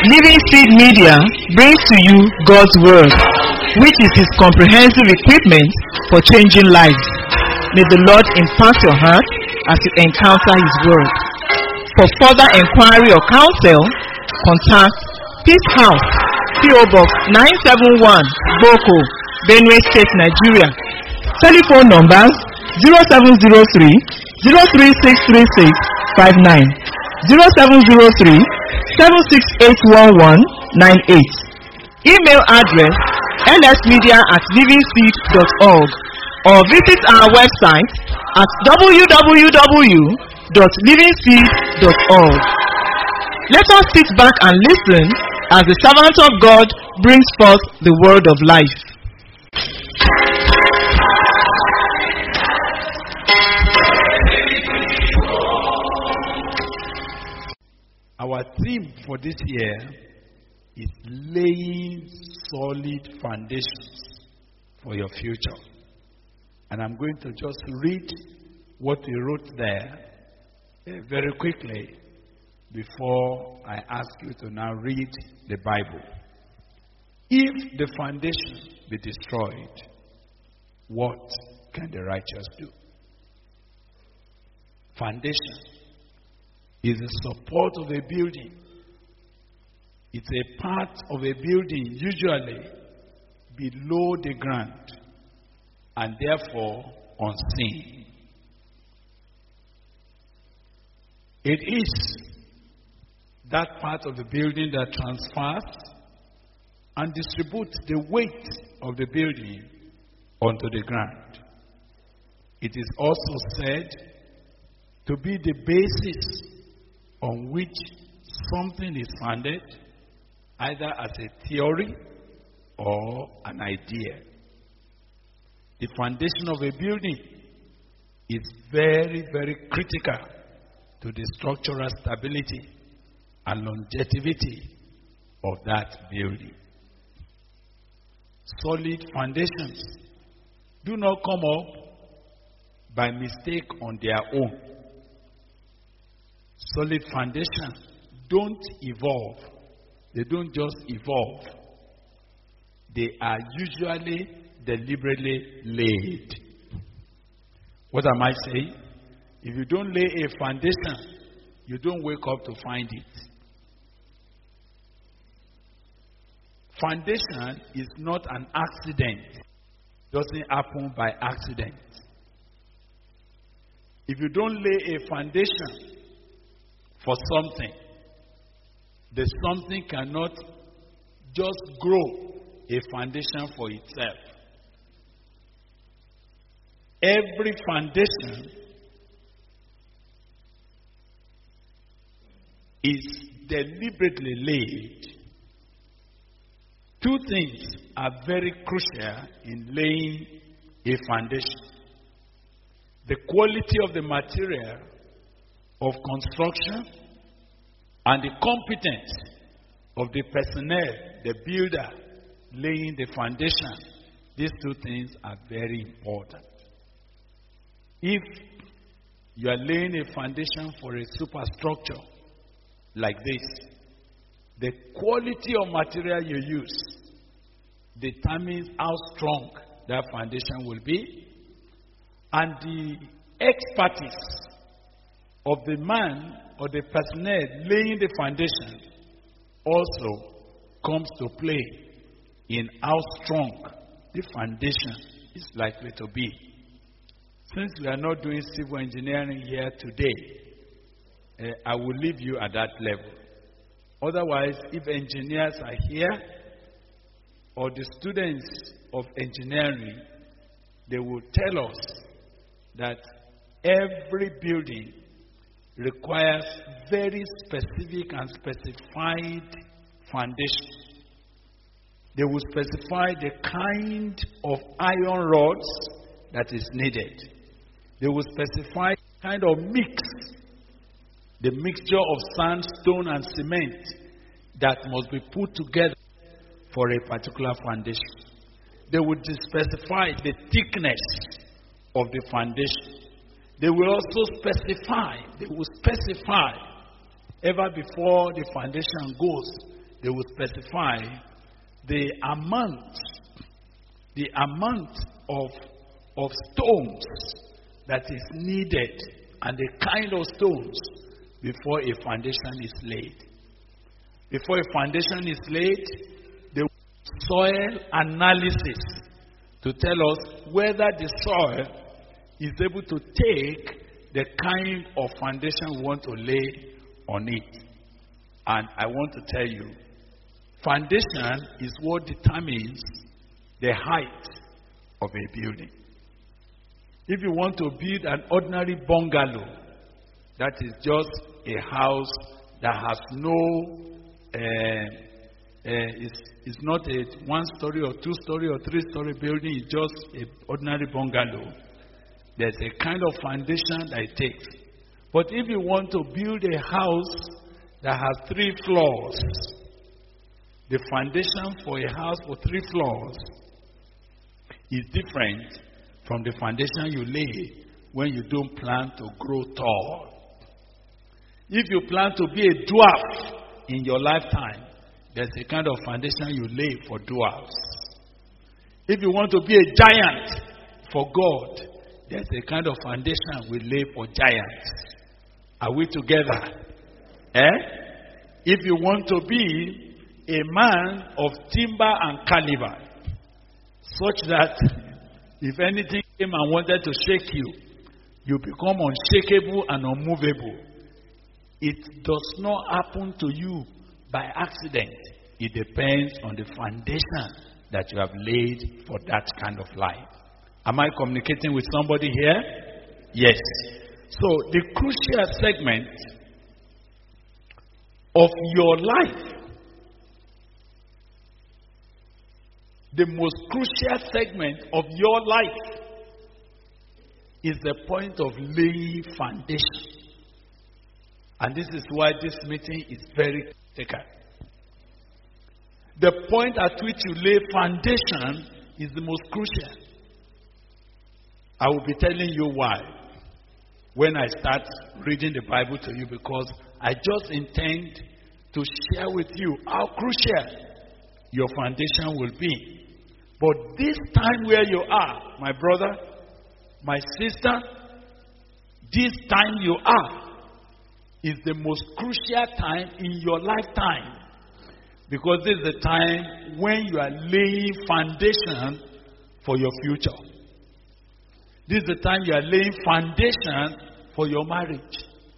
Living Seed Media brings to you God's Word, which is His comprehensive equipment for changing lives. May the Lord impart your heart as you encounter His Word. For further inquiry or counsel, contact Peace House, P.O. Box 971, Boko, Benue State, Nigeria. Telephone numbers 0703 036359, 0703 7681198. Email address lsmedia@livingseed.org, or visit our website at www.livingseed.org. Let us sit back and listen as the servant of God brings forth the word of life. Our theme for this year is laying solid foundations for your future. And I'm going to just read what we wrote there very quickly before I ask you to now read the Bible. If the foundation be destroyed, what can the righteous do? Foundation is the support of a building. It's a part of a building usually below the ground and therefore unseen. It is that part of the building that transfers and distributes the weight of the building onto the ground. It is also said to be the basis on which something is founded, either as a theory or an idea. The foundation of a building is very, very critical to the structural stability and longevity of that building. Solid foundations do not come up by mistake on their own. Solid foundations don't evolve. They don't just evolve. They are usually deliberately laid. What am I saying? If you don't lay a foundation, you don't wake up to find it. Foundation is not an accident. It doesn't happen by accident. If you don't lay a foundation for something, the something cannot just grow a foundation for itself. Every foundation is deliberately laid. Two things are very crucial in laying a foundation: the quality of the material of construction and the competence of the personnel, the builder laying the foundation. These two things are very important. If you are laying a foundation for a superstructure like this, the quality of material you use determines how strong that foundation will be, and the expertise of the man or the personnel laying the foundation also comes to play in how strong the foundation is likely to be. Since we are not doing civil engineering here today, I will leave you at that level. Otherwise, if engineers are here, or the students of engineering, they will tell us that every building requires very specific and specified foundation. They will specify the kind of iron rods that is needed. They will specify the kind of mix, the mixture of sandstone and cement that must be put together for a particular foundation. They will specify the thickness of the foundation. They will also specify, ever before the foundation goes they will specify the amount of stones that is needed and the kind of stones before a foundation is laid. Before a foundation is laid, the soil analysis to tell us whether the soil is able to take the kind of foundation we want to lay on it. And I want to tell you, foundation is what determines the height of a building. If you want to build an ordinary bungalow, that is just a house that has no, it's not a 1-story or 2-story or 3-story building, it's just an ordinary bungalow. There's a kind of foundation that it takes. But if you want to build a house that has 3 floors, the foundation for a house for 3 floors is different from the foundation you lay when you don't plan to grow tall. If you plan to be a dwarf in your lifetime, there's a kind of foundation you lay for dwarfs. If you want to be a giant for God, there's a kind of foundation we lay for giants. Are we together? If you want to be a man of timber and caliber, such that if anything came and wanted to shake you, you become unshakable and unmovable. It does not happen to you by accident. It depends on the foundation that you have laid for that kind of life. Am I communicating with somebody here? Yes. So the crucial segment of your life, the most crucial segment of your life, is the point of laying foundation. And this is why this meeting is very critical. The point at which you lay foundation is the most crucial. I will be telling you why when I start reading the Bible to you, because I just intend to share with you how crucial your foundation will be. But this time where you are, my brother, my sister, this time you are is the most crucial time in your lifetime. Because this is the time when you are laying foundation for your future. This is the time you are laying foundation for your marriage.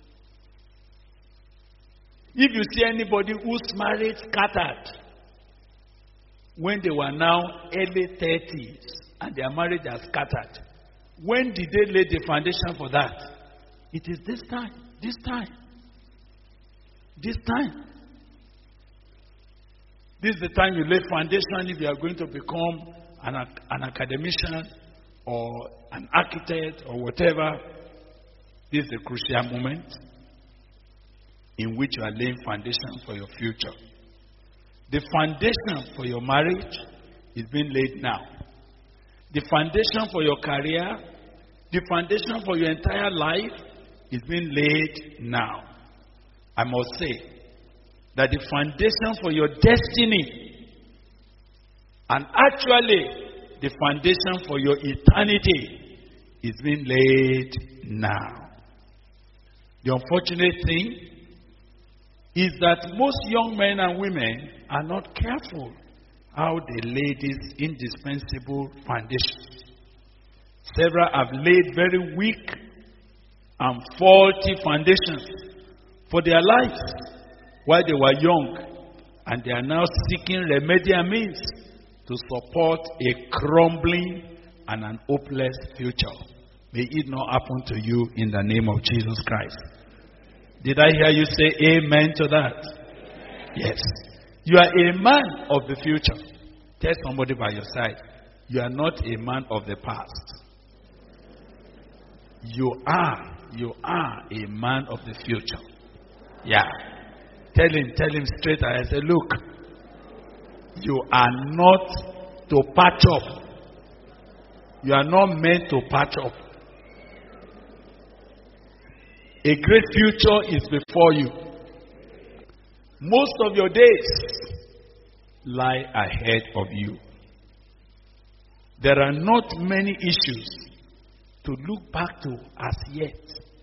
If you see anybody whose marriage scattered when they were now early 30s and their marriage has scattered, when did they lay the foundation for that? It is this time. This time. This time. This is the time you lay foundation if you are going to become an academician or an architect or whatever. This is a crucial moment in which you are laying foundation for your future. The foundation for your marriage is being laid now. The foundation for your career, the foundation for your entire life is being laid now. I must say that the foundation for your destiny and actually the foundation for your eternity is being laid now. The unfortunate thing is that most young men and women are not careful how they lay these indispensable foundations. Several have laid very weak and faulty foundations for their lives while they were young, and they are now seeking remedial means to support a crumbling and an hopeless future. May it not happen to you in the name of Jesus Christ. Did I hear you say amen to that? Yes. You are a man of the future. Tell somebody by your side, you are not a man of the past. You are a man of the future. Yeah. Tell him straight ahead. Say, look, you are not to patch up. You are not meant to patch up. A great future is before you. Most of your days lie ahead of you. There are not many issues to look back to as yet.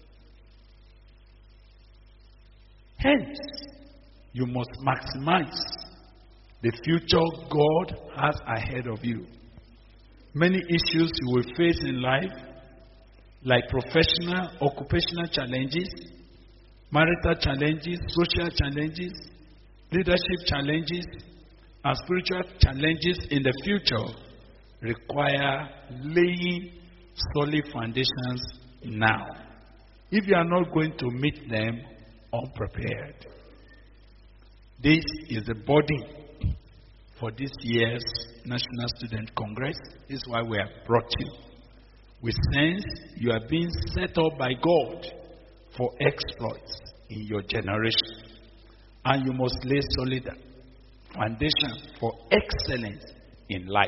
Hence, you must maximize the future God has ahead of you. Many issues you will face in life, like professional, occupational challenges, marital challenges, social challenges, leadership challenges, and spiritual challenges in the future, require laying solid foundations now, if you are not going to meet them unprepared. This is the body for this year's National Student Congress. This is why we have brought you. We sense you are being set up by God for exploits in your generation, and you must lay solid foundation for excellence in life.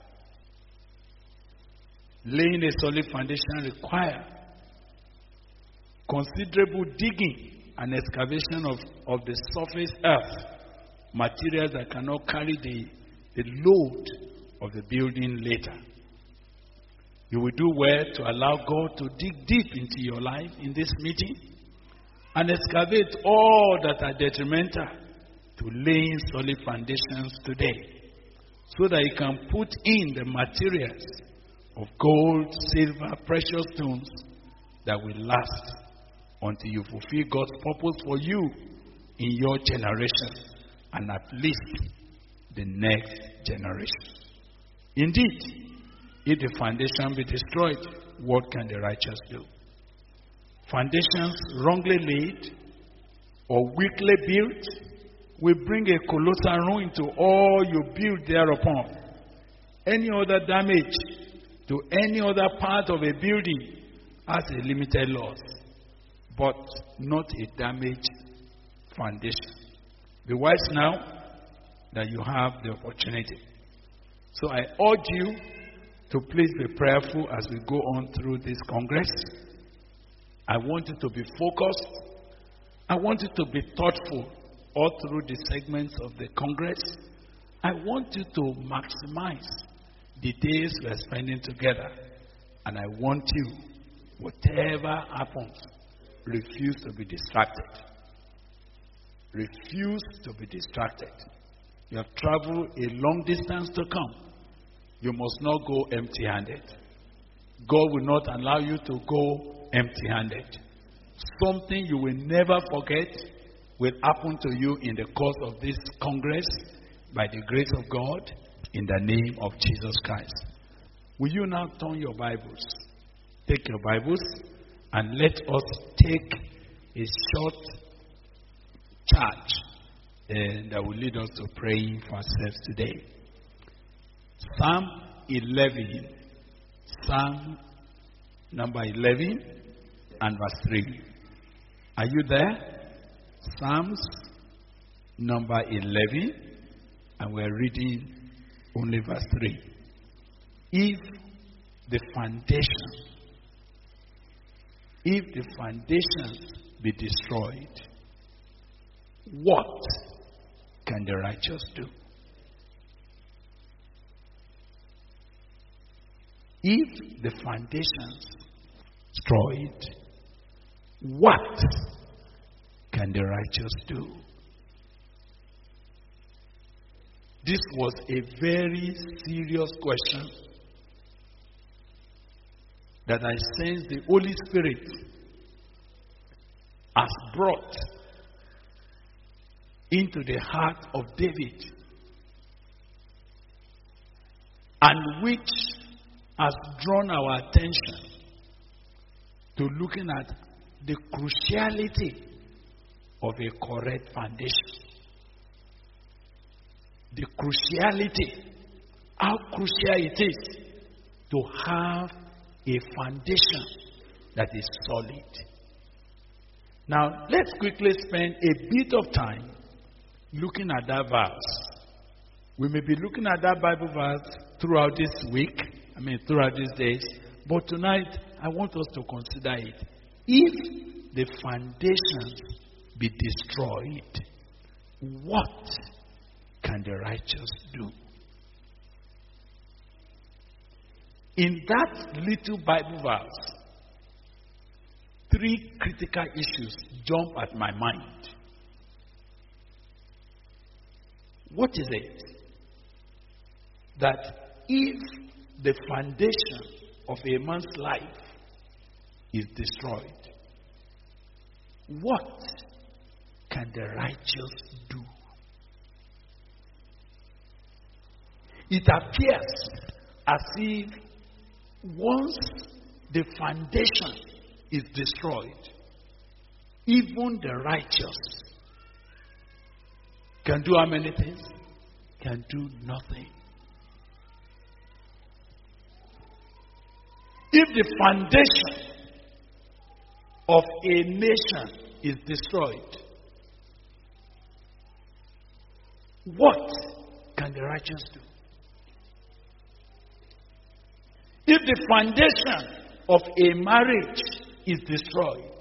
Laying a solid foundation requires considerable digging and excavation of the surface earth, materials that cannot carry the load of the building later. You will do well to allow God to dig deep into your life in this meeting and excavate all that are detrimental to laying solid foundations today, so that you can put in the materials of gold, silver, precious stones that will last until you fulfill God's purpose for you in your generation and at least the next generation. Indeed, if the foundation be destroyed, what can the righteous do? Foundations wrongly laid or weakly built will bring a colossal ruin to all you build thereupon. Any other damage to any other part of a building has a limited loss, but not a damaged foundation. Be wise now that you have the opportunity. So I urge you to please be prayerful as we go on through this Congress. I want you to be focused. I want you to be thoughtful all through the segments of the Congress. I want you to maximize the days we are spending together. And I want you, whatever happens, refuse to be distracted. Refuse to be distracted. You have traveled a long distance to come. You must not go empty-handed. God will not allow you to go empty-handed. Something you will never forget will happen to you in the course of this Congress by the grace of God, in the name of Jesus Christ. Will you now turn your Bibles? Take your Bibles and let us take a short charge that will lead us to praying for ourselves today. Psalm 11, Psalm number 11 and verse 3. Are you there? Psalms number 11, and we're reading only verse 3. If the foundations be destroyed, what can the righteous do? If the foundations destroyed, what can the righteous do? This was a very serious question that I sense the Holy Spirit has brought into the heart of David, and which has drawn our attention to looking at the cruciality of a correct foundation. The cruciality, how crucial it is to have a foundation that is solid. Now, let's quickly spend a bit of time looking at that verse. We may be looking at that Bible verse throughout this week, throughout these days, but tonight I want us to consider it. If the foundations be destroyed, what can the righteous do? In that little Bible verse, 3 critical issues jump at my mind. What is it? That if the foundation of a man's life is destroyed, what can the righteous do? It appears as if once the foundation is destroyed, even the righteous can do how many things? Can do nothing. If the foundation of a nation is destroyed, what can the righteous do? If the foundation of a marriage is destroyed,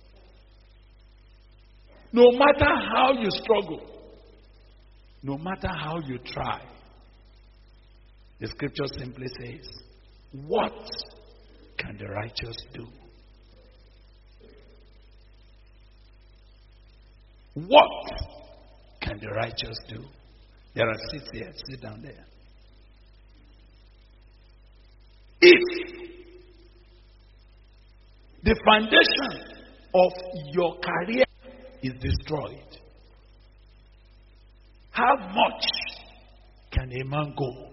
no matter how you struggle, no matter how you try, the scripture simply says, what can the righteous do? What can the righteous do? There are seats here. Sit down there. If the foundation of your career is destroyed, how much can a man go?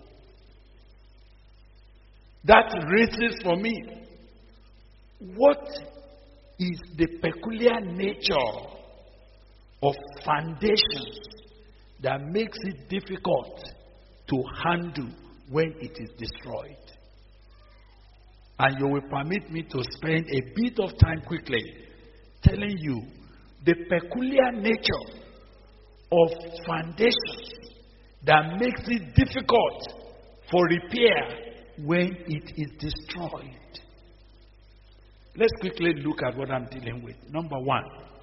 That raises for me, what is the peculiar nature of foundations that makes it difficult to handle when it is destroyed? And you will permit me to spend a bit of time quickly telling you the peculiar nature of foundations that makes it difficult for repair when it is destroyed. Let's quickly look at what I'm dealing with. Number 1,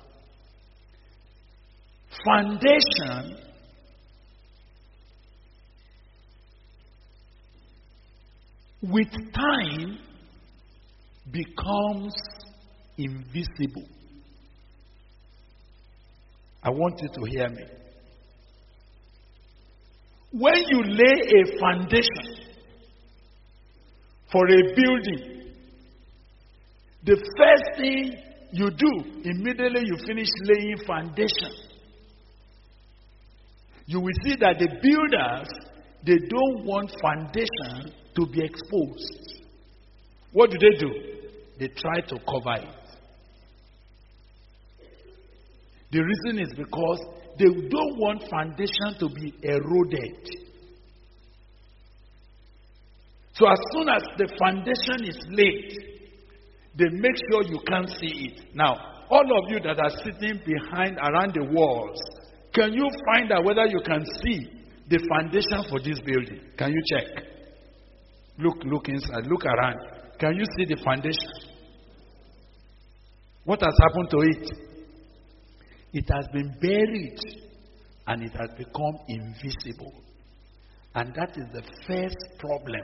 foundation with time becomes invisible. I want you to hear me. When you lay a foundation for a building, the first thing you do immediately you finish laying foundation, you will see that the builders, they don't want foundation to be exposed. What do? They try to cover it. The reason is because they don't want foundation to be eroded. So as soon as the foundation is laid, they make sure you can't see it. Now, all of you that are sitting behind around the walls, can you find out whether you can see the foundation for this building? Can you check? Look inside, look around. Can you see the foundation? What has happened to it? It has been buried and it has become invisible. And that is the first problem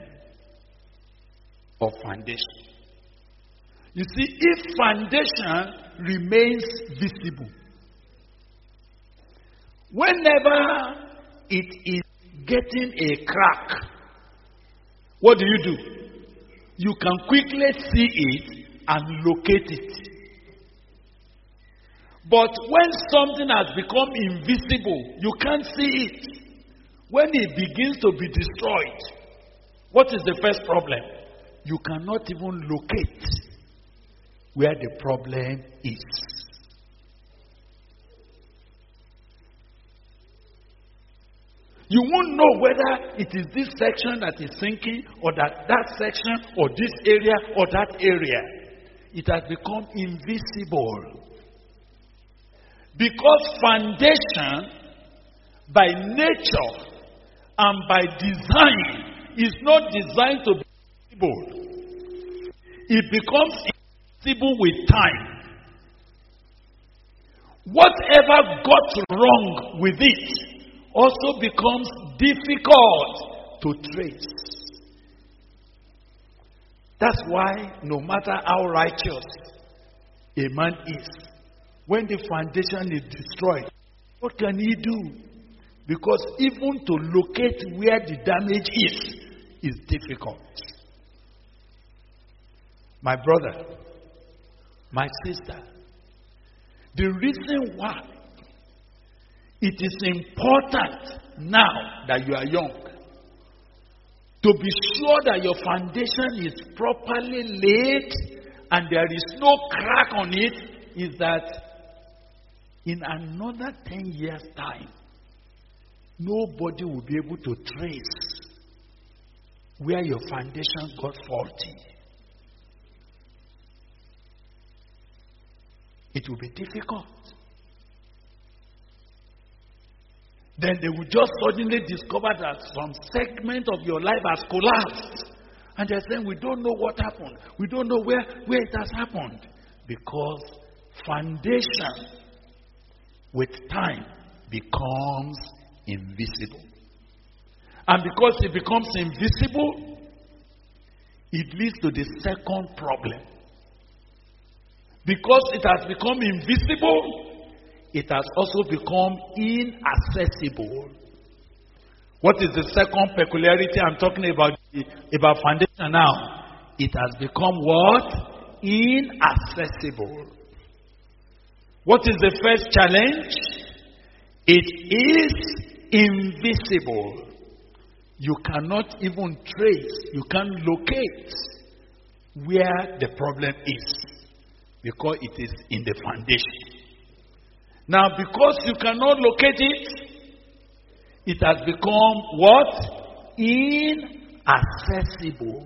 of foundation. You see, if foundation remains visible, whenever it is getting a crack, what do? You can quickly see it and locate it. But when something has become invisible, you can't see it. When it begins to be destroyed, what is the first problem? You cannot even locate where the problem is. You won't know whether it is this section that is sinking, or that section, or this area, or that area. It has become invisible. Because foundation, by nature and by design, is not designed to be visible. It becomes invisible with time. Whatever got wrong with it also becomes difficult to trace. That's why no matter how righteous a man is, when the foundation is destroyed, what can he do? Because even to locate where the damage is difficult. My brother, my sister, the reason why it is important now that you are young to be sure that your foundation is properly laid and there is no crack on it is that in another 10 years' time, nobody will be able to trace where your foundation got faulty. It will be difficult. Then they will just suddenly discover that some segment of your life has collapsed. And they're saying, we don't know what happened. We don't know where it has happened. Because foundation with time becomes invisible. And because it becomes invisible, it leads to the second problem. Because it has become invisible, it has also become inaccessible. What is the second peculiarity I'm talking about foundation now? It has become what? Inaccessible. What is the first challenge? It is invisible. You cannot even trace, you can't locate where the problem is because it is in the foundation. Now, because you cannot locate it, it has become what? Inaccessible.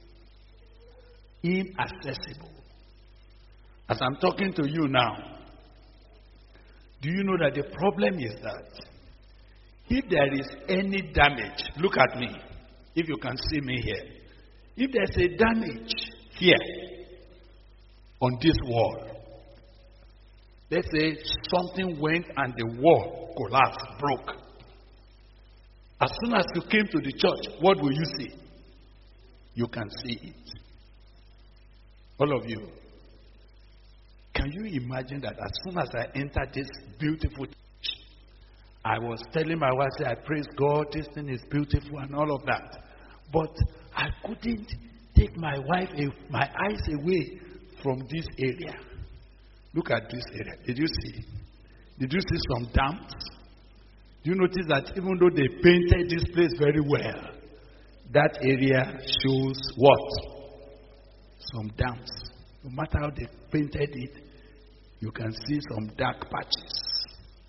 Inaccessible. As I'm talking to you now, do you know that the problem is that if there is any damage, look at me, if you can see me here. If there's a damage here on this wall, let's say something went and the wall collapsed, broke. As soon as you came to the church, what will you see? You can see it. All of you. Can you imagine that as soon as I entered this beautiful church, I was telling my wife, I praise God, this thing is beautiful and all of that. But I couldn't take my eyes away from this area. Look at this area. Did you see? Did you see some damps? Do you notice that even though they painted this place very well, that area shows what? Some damps. No matter how they painted it, you can see some dark patches.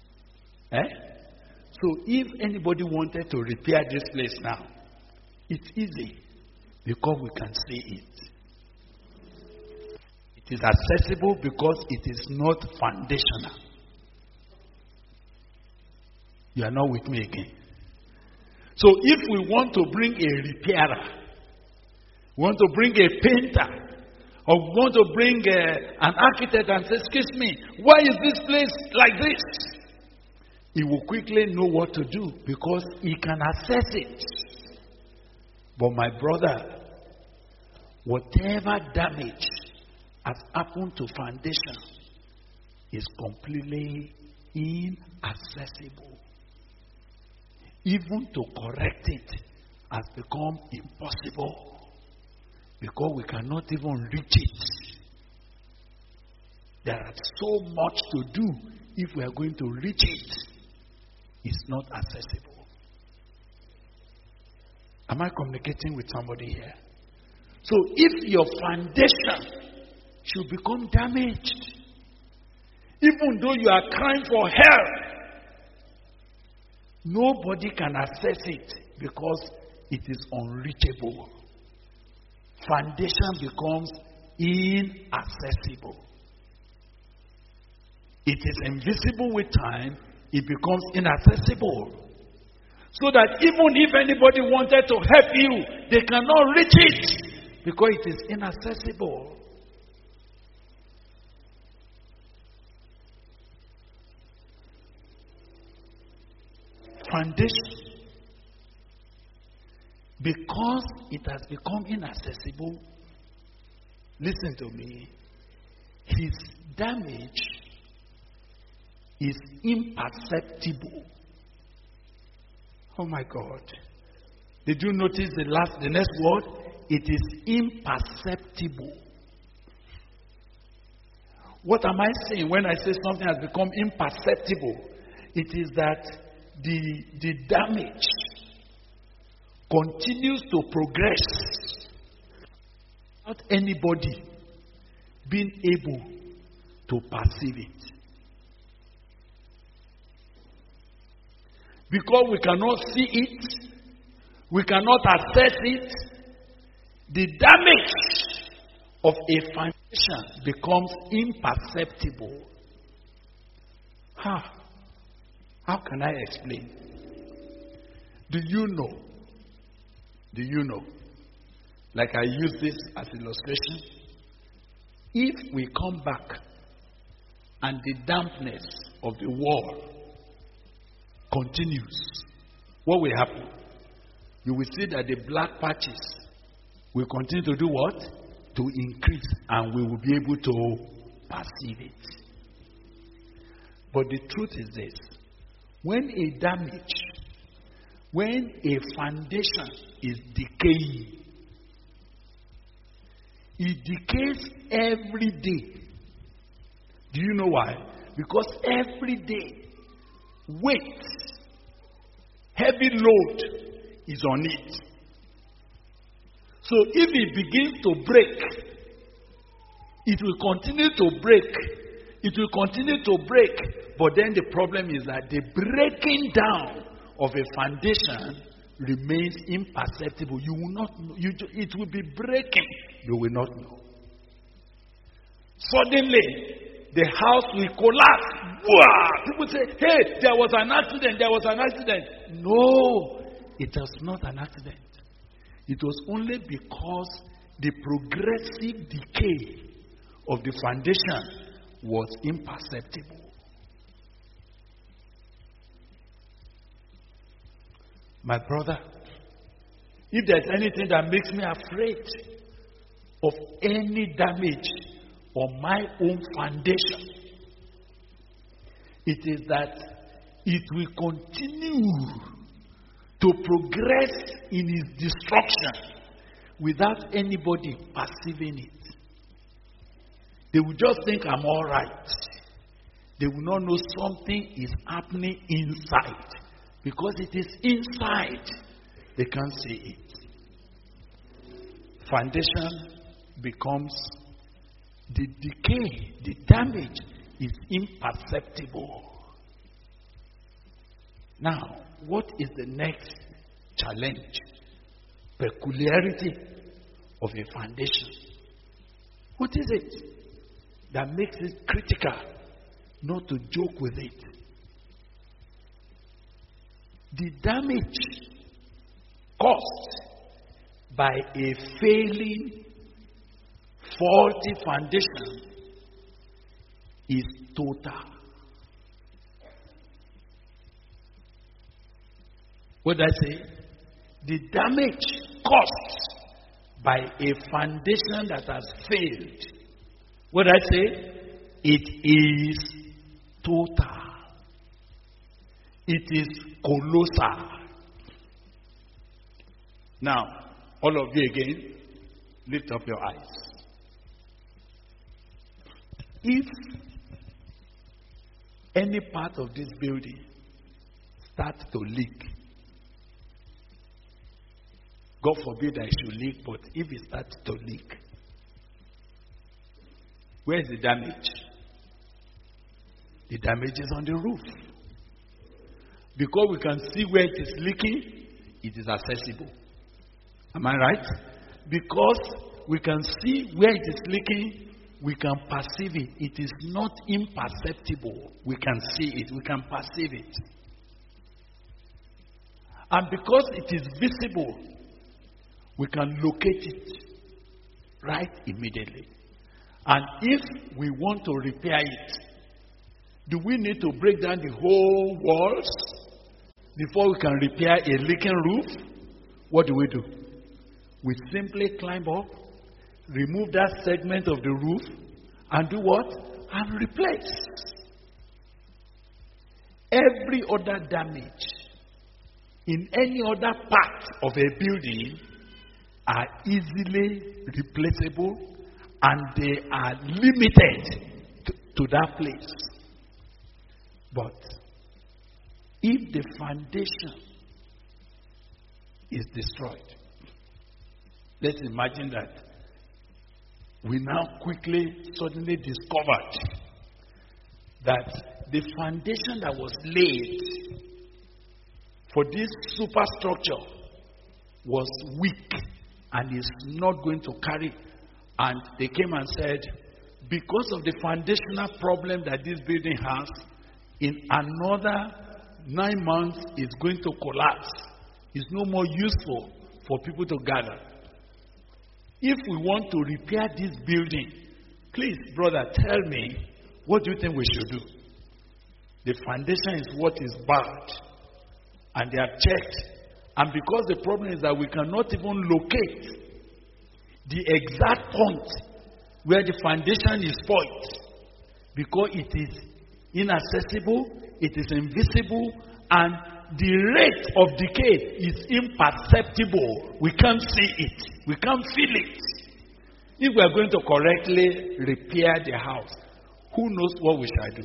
So if anybody wanted to repair this place now, it's easy because we can see it. It is accessible because it is not foundational. You are not with me again. So if we want to bring a repairer, we want to bring a painter, or we want to bring an architect and say, excuse me, why is this place like this? He will quickly know what to do because he can assess it. But my brother, whatever damage has happened to foundation is completely inaccessible. Even to correct it has become impossible because we cannot even reach it. There is so much to do if we are going to reach it. It's not accessible. Am I communicating with somebody here? So if your foundation should become damaged, even though you are crying for help, nobody can access it because it is unreachable. Foundation becomes inaccessible. It is invisible with time, it becomes inaccessible. So that even if anybody wanted to help you, they cannot reach it because it is inaccessible. foundation, because it has become inaccessible, listen to me, his damage is imperceptible. Oh my God. Did you notice the next word? It is imperceptible. What am I saying when I say something has become imperceptible? It is that the damage continues to progress without anybody being able to perceive it. Because we cannot see it, we cannot assess it, the damage of a foundation becomes imperceptible. How can I explain? Do you know? Like I use this as illustration. If we come back and the dampness of the wall continues, what will happen? You will see that the black patches will continue to do what? To increase, and we will be able to perceive it. But the truth is this: when a foundation is decaying, it decays every day. Do you know why? Because every day, weight, heavy load is on it. So if it begins to break, it will continue to break. It will continue to break. But then the problem is that the breaking down of a foundation remains imperceptible. You will not know. It will be breaking. You will not know. Suddenly, the house will collapse. Wow! People say, hey, there was an accident. There was an accident. No, it was not an accident. It was only because the progressive decay of the foundation was imperceptible. My brother, if there's anything that makes me afraid of any damage on my own foundation, it is that it will continue to progress in its destruction without anybody perceiving it. They will just think I'm all right. They will not know something is happening inside. Because it is inside, they can't see it. Foundation becomes, the decay, the damage is imperceptible. Now, what is the next challenge? Peculiarity of a foundation. What is it that makes it critical not to joke with it? The damage caused by a failing, faulty foundation is total. What did I say? The damage caused by a foundation that has failed. What did I say? It is total. It is colossal. Now, all of you again, lift up your eyes. If any part of this building starts to leak, God forbid I should leak, but if it starts to leak, where is the damage? The damage is on the roof. Because we can see where it is leaking, it is accessible. Am I right? Because we can see where it is leaking, we can perceive it. It is not imperceptible. We can see it. We can perceive it. And because it is visible, we can locate it right immediately. And if we want to repair it, do we need to break down the whole walls? Before we can repair a leaking roof, what do? We simply climb up, remove that segment of the roof, and do what? And replace. Every other damage in any other part of a building are easily replaceable, and they are limited to that place. But if the foundation is destroyed, let's imagine that we now suddenly discovered that the foundation that was laid for this superstructure was weak and is not going to carry. And they came and said, because of the foundational problem that this building has, in another 9 months it's going to collapse. It's no more useful for people to gather. If we want to repair this building, please, brother, tell me, what do you think we should do? The foundation is what is bad. And they have checked. And because the problem is that we cannot even locate the exact point where the foundation is spoiled, because it is inaccessible, it is invisible, and the rate of decay is imperceptible. We can't see it. We can't feel it. If we are going to correctly repair the house, who knows what we shall do?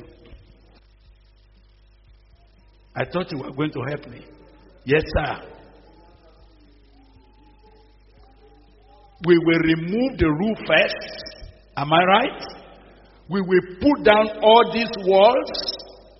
I thought you were going to help me. Yes, sir. We will remove the roof first. Am I right? We will put down all these walls.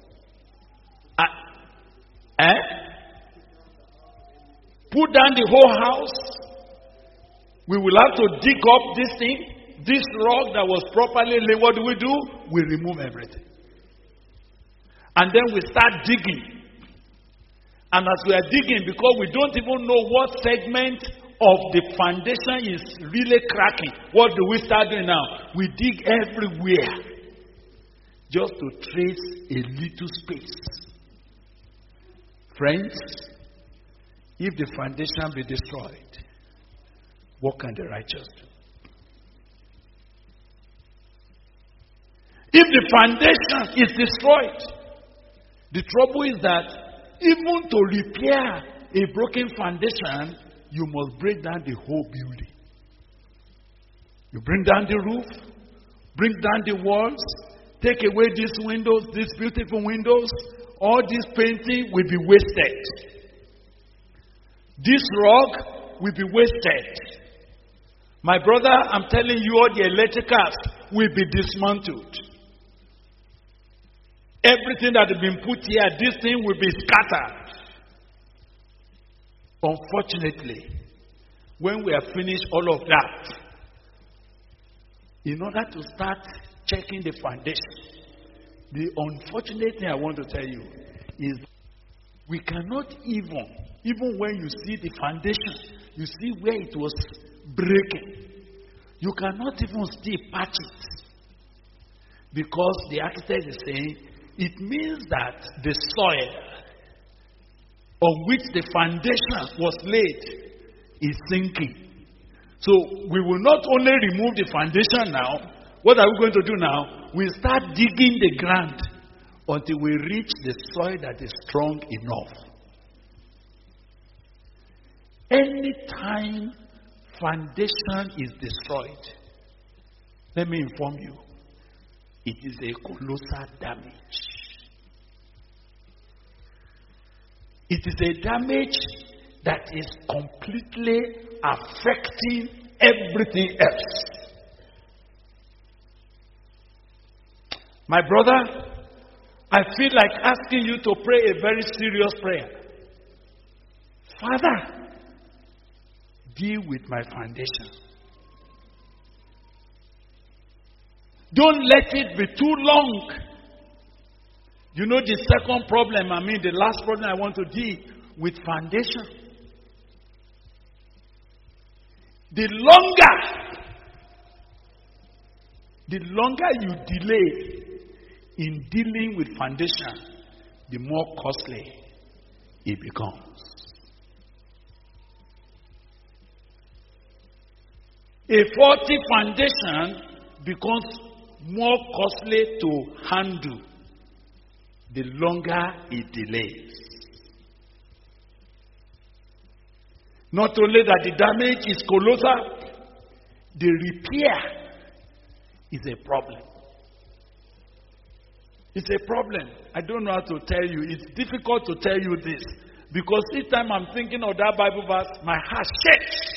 Put down the whole house. We will have to dig up this thing. This rock that was properly laid. What do? We remove everything. And then we start digging. And as we are digging, because we don't even know what segment of the foundation is really cracking, what do we start doing now? We dig everywhere just to trace a little space. Friends, if the foundation be destroyed, what can the righteous do? If the foundation is destroyed, the trouble is that even to repair a broken foundation, you must break down the whole building. You bring down the roof, bring down the walls, take away these windows, these beautiful windows. All this painting will be wasted. This rug will be wasted. My brother, I'm telling you, all the electricals will be dismantled. Everything that has been put here, this thing will be scattered. Unfortunately, when we have finished all of that, in order to start checking the foundation, the unfortunate thing I want to tell you is we cannot even when you see the foundation, you see where it was breaking, you cannot even still patch it. Because the architect is saying, it means that the soil on which the foundation was laid is sinking. So we will not only remove the foundation now. What are we going to do now? We start digging the ground until we reach the soil that is strong enough. Anytime foundation is destroyed, let me inform you, it is a colossal damage. It is a damage that is completely affecting everything else. My brother, I feel like asking you to pray a very serious prayer. Father, deal with my foundation. Don't let it be too long. You know the second problem, the last problem I want to deal with foundation. The longer you delay in dealing with foundation, the more costly it becomes. A faulty foundation becomes more costly to handle the longer it delays. Not only that the damage is colossal, the repair is a problem. It's a problem. I don't know how to tell you. It's difficult to tell you this because each time I'm thinking of that Bible verse, my heart shakes.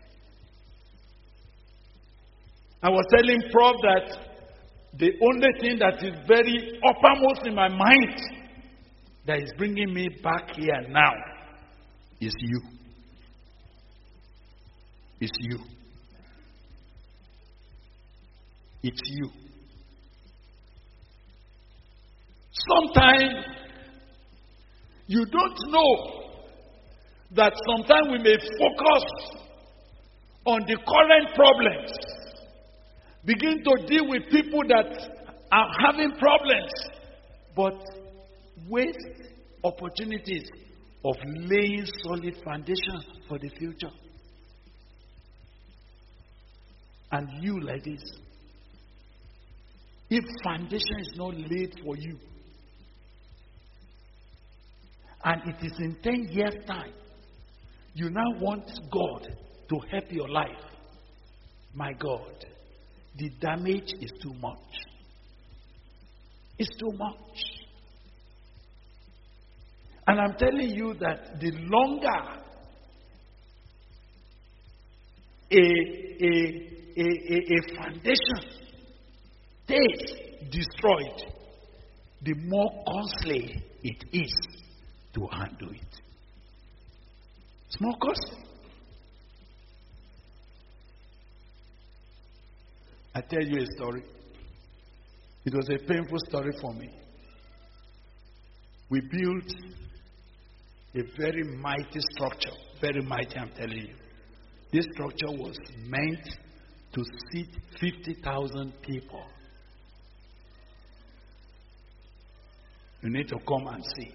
I was telling Prof that the only thing that is very uppermost in my mind that is bringing me back here now is you. It's you. It's you. Sometimes you don't know that sometimes we may focus on the current problems, begin to deal with people that are having problems, but waste opportunities of laying solid foundation for the future. And you like this, if foundation is not laid for you, and it is in 10 years' time, you now want God to help your life. My God, the damage is too much. It's too much. And I'm telling you that the longer a foundation stays destroyed, the more costly it is to undo it. It's more costly. I tell you a story. It was a painful story for me. We built a very mighty structure. Very mighty, I'm telling you. This structure was meant to seat 50,000 people. You need to come and see.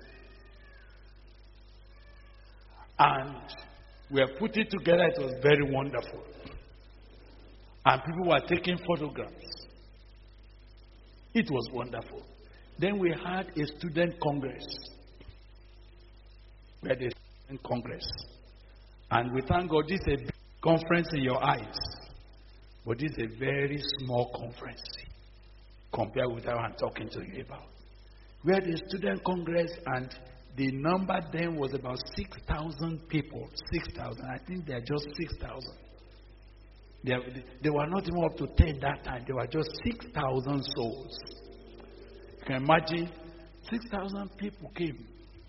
And we have put it together. It was very wonderful. And people were taking photographs. It was wonderful. Then we had a student congress. We had a student congress. And we thank God this is a big conference in your eyes. But this is a very small conference compared with what I'm talking to you about. We had a student congress and the number then was about 6,000 people. 6,000. I think they are just 6,000. They were not even up to 10 that time. They were just 6,000 souls. You can imagine 6,000 people came.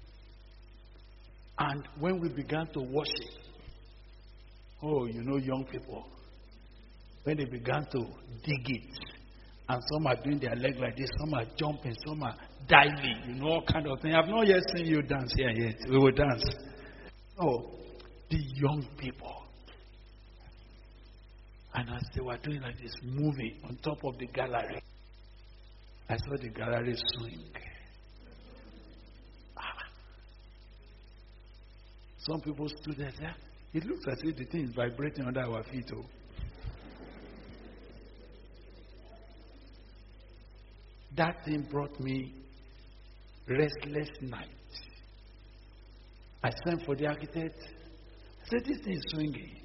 And when we began to worship, oh, you know, young people, when they began to dig it, and some are doing their leg like this, some are jumping, some are diving, you know, all kind of thing. I've not yet seen you dance here yet. We will dance. Oh, the young people. And as they were doing like this, moving on top of the gallery, I saw the gallery swing. Some people stood there. It looks as if the thing is vibrating under our feet. Oh. That thing brought me restless night. I sent for the architect. I said, this thing is swinging.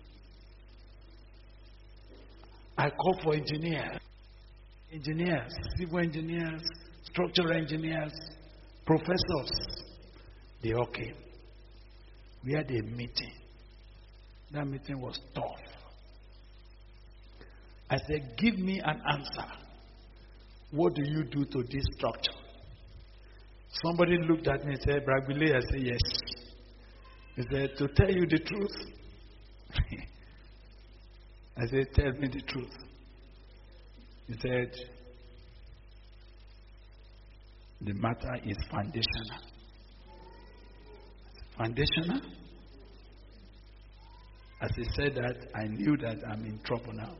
I called for engineers, civil engineers, structural engineers, professors. They all came. We had a meeting. That meeting was tough. I said, give me an answer. What do you do to this structure? Somebody looked at me and said, Bragbile. I said, yes. He said, to tell you the truth. I said, tell me the truth. He said, the matter is foundational. Foundational? As he said that, I knew that I'm in trouble now.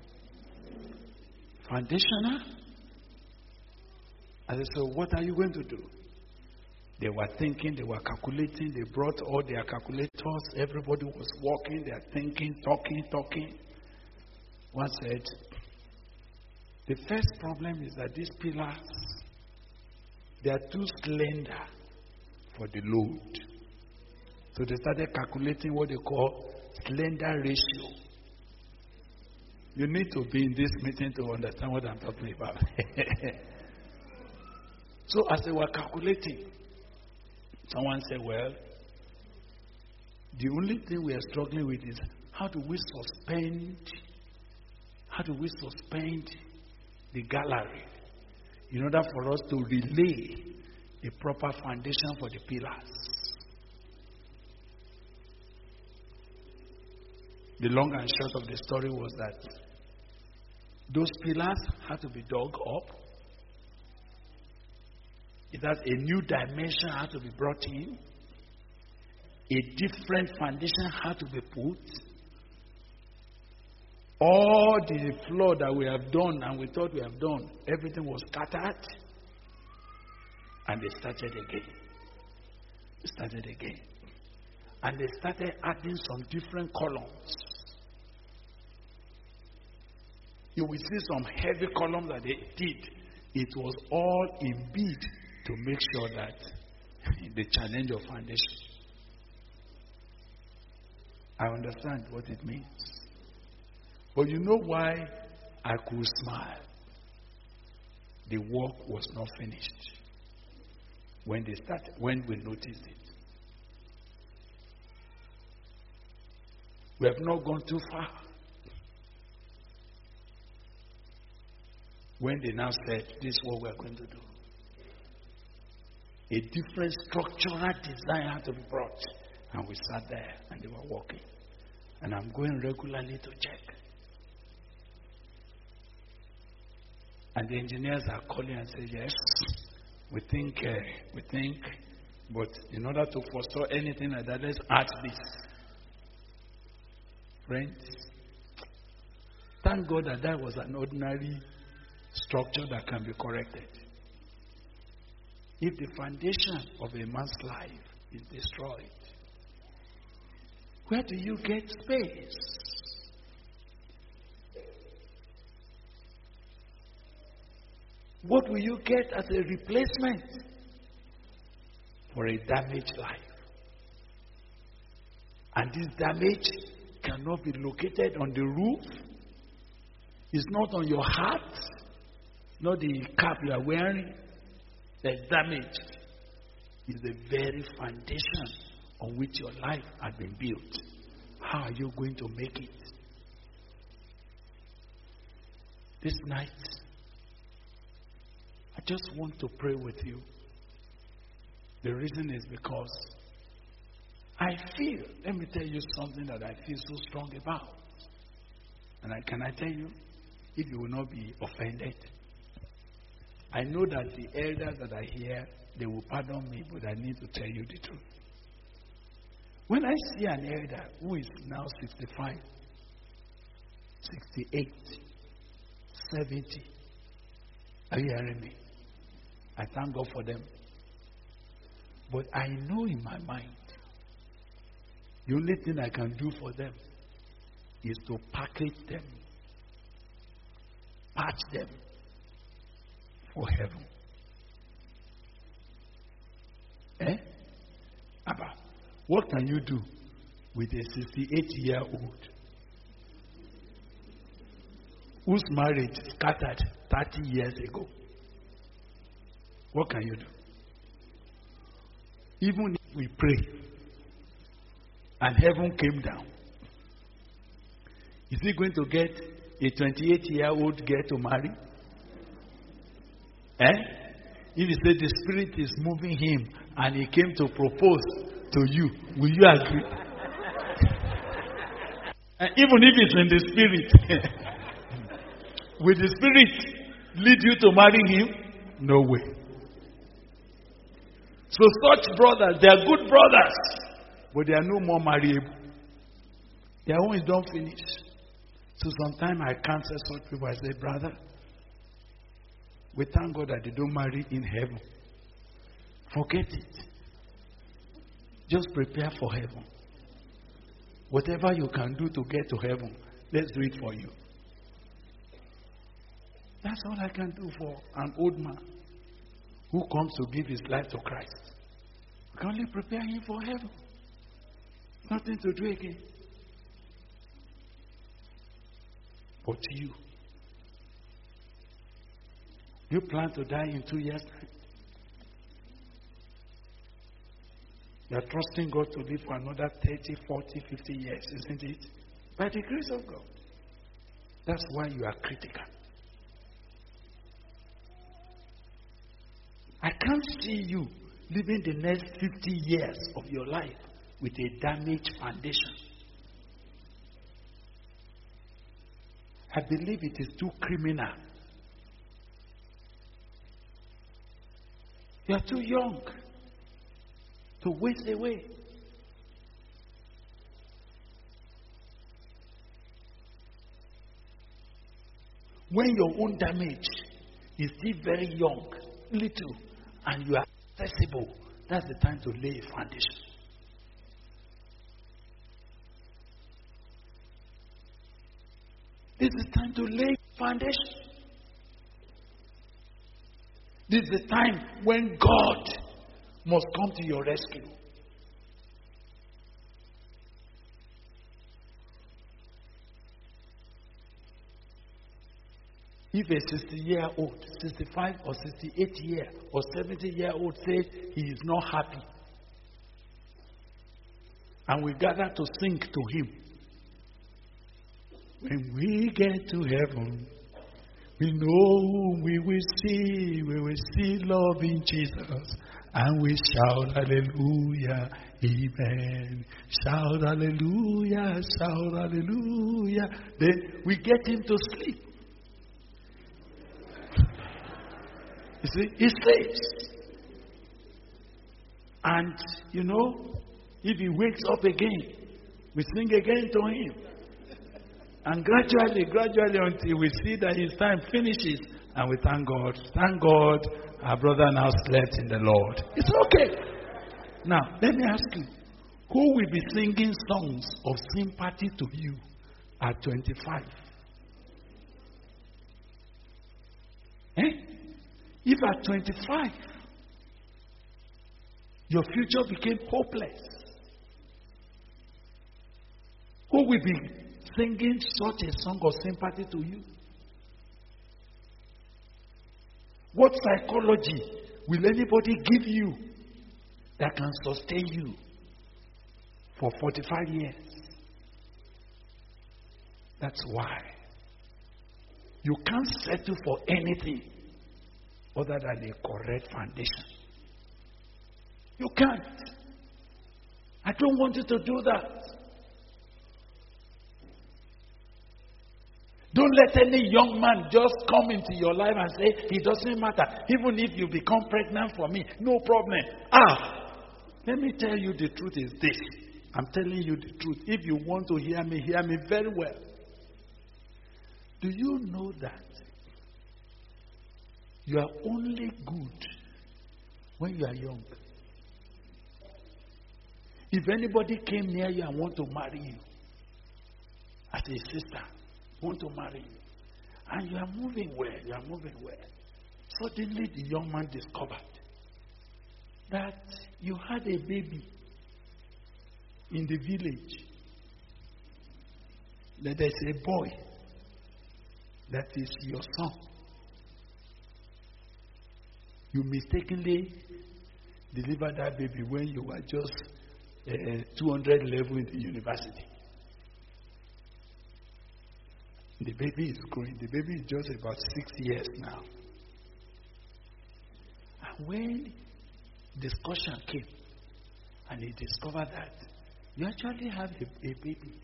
Foundational? I said, so what are you going to do? They were thinking, they were calculating, they brought all their calculators, everybody was walking, they are thinking, talking. One said, the first problem is that these pillars, they are too slender for the load. So they started calculating what they call slender ratio. You need to be in this meeting to understand what I'm talking about. So as they were calculating, someone said, well, the only thing we are struggling with is how do we suspend the gallery in order for us to relay a proper foundation for the pillars. The long and short of the story was that those pillars had to be dug up. That a new dimension had to be brought in. A different foundation had to be put. All the floor that we have done and we thought we have done, everything was scattered. And they started again. And they started adding some different columns. You will see some heavy columns that they did. It was all in bid to make sure that the challenge of foundation. I understand what it means. But you know why I could smile? The work was not finished when we noticed it. We have not gone too far. When they now said, this is what we are going to do. A different structural design had to be brought. And we sat there and they were working. And I'm going regularly to check. And the engineers are calling and say, yes, we think, but in order to forestall anything like that, let's add this. Friends, thank God that was an ordinary structure that can be corrected. If the foundation of a man's life is destroyed, where do you get space? What will you get as a replacement for a damaged life? And this damage cannot be located on the roof. It's not on your heart, not the cap you are wearing. That's damaged. It's the very foundation on which your life has been built. How are you going to make it? This night, I just want to pray with you. The reason is because I feel, let me tell you something that I feel so strong about. And can I tell you, if you will not be offended, I know that the elders that are here, they will pardon me, but I need to tell you the truth. When I see an elder who is now 65, 68, 70, are you hearing me? I thank God for them. But I know in my mind, the only thing I can do for them is to package them, patch them for heaven. Abba, what can you do with a 68-year-old whose marriage scattered 30 years ago? What can you do? Even if we pray and heaven came down, is he going to get a 28-year-old girl to marry? If he said the Spirit is moving him and he came to propose to you, will you agree? And even if it's in the Spirit, will the Spirit lead you to marry him? No way. So such brothers, they are good brothers, but they are no more marriable. Their own is don't finish. So sometimes I counsel such people. I say, brother, we thank God that they don't marry in heaven. Forget it. Just prepare for heaven. Whatever you can do to get to heaven, let's do it for you. That's all I can do for an old man who comes to give his life to Christ. We can only prepare him for heaven. Nothing to do again. But you plan to die in 2 years' time? You are trusting God to live for another 30, 40, 50 years, isn't it? By the grace of God. That's why you are critical. I can't see you living the next 50 years of your life with a damaged foundation. I believe it is too criminal. You are too young to waste away. When your own damage is still very young, little, and you are accessible, that's the time to lay a foundation. This is the time to lay a foundation. This is the time when God must come to your rescue. If a 60-year-old, 65 or 68-year or 70-year-old says he is not happy, and we gather to sing to him, when we get to heaven, we know we will see love in Jesus, and we shout hallelujah, amen. Shout hallelujah, shout hallelujah. Then we get him to sleep. You see, he sleeps. And, if he wakes up again, we sing again to him. And gradually, until we see that his time finishes, and we thank God. Thank God, our brother now slept in the Lord. It's okay. Now, let me ask you, who will be singing songs of sympathy to you at 25? If at 25, your future became hopeless, who will be singing such a song of sympathy to you? What psychology will anybody give you that can sustain you for 45 years? That's why you can't settle for anything other than a correct foundation. You can't. I don't want you to do that. Don't let any young man just come into your life and say, it doesn't matter. Even if you become pregnant for me, no problem. Let me tell you the truth is this. I'm telling you the truth. If you want to hear me very well. Do you know that you are only good when you are young? If anybody came near you and want to marry you as a sister, want to marry you, and you are moving well, suddenly the young man discovered that you had a baby in the village, that there's a boy that is your son. You mistakenly delivered that baby when you were just 200 level in the university. The baby is growing. The baby is just about 6 years now. And when discussion came, and he discovered that you actually have a baby.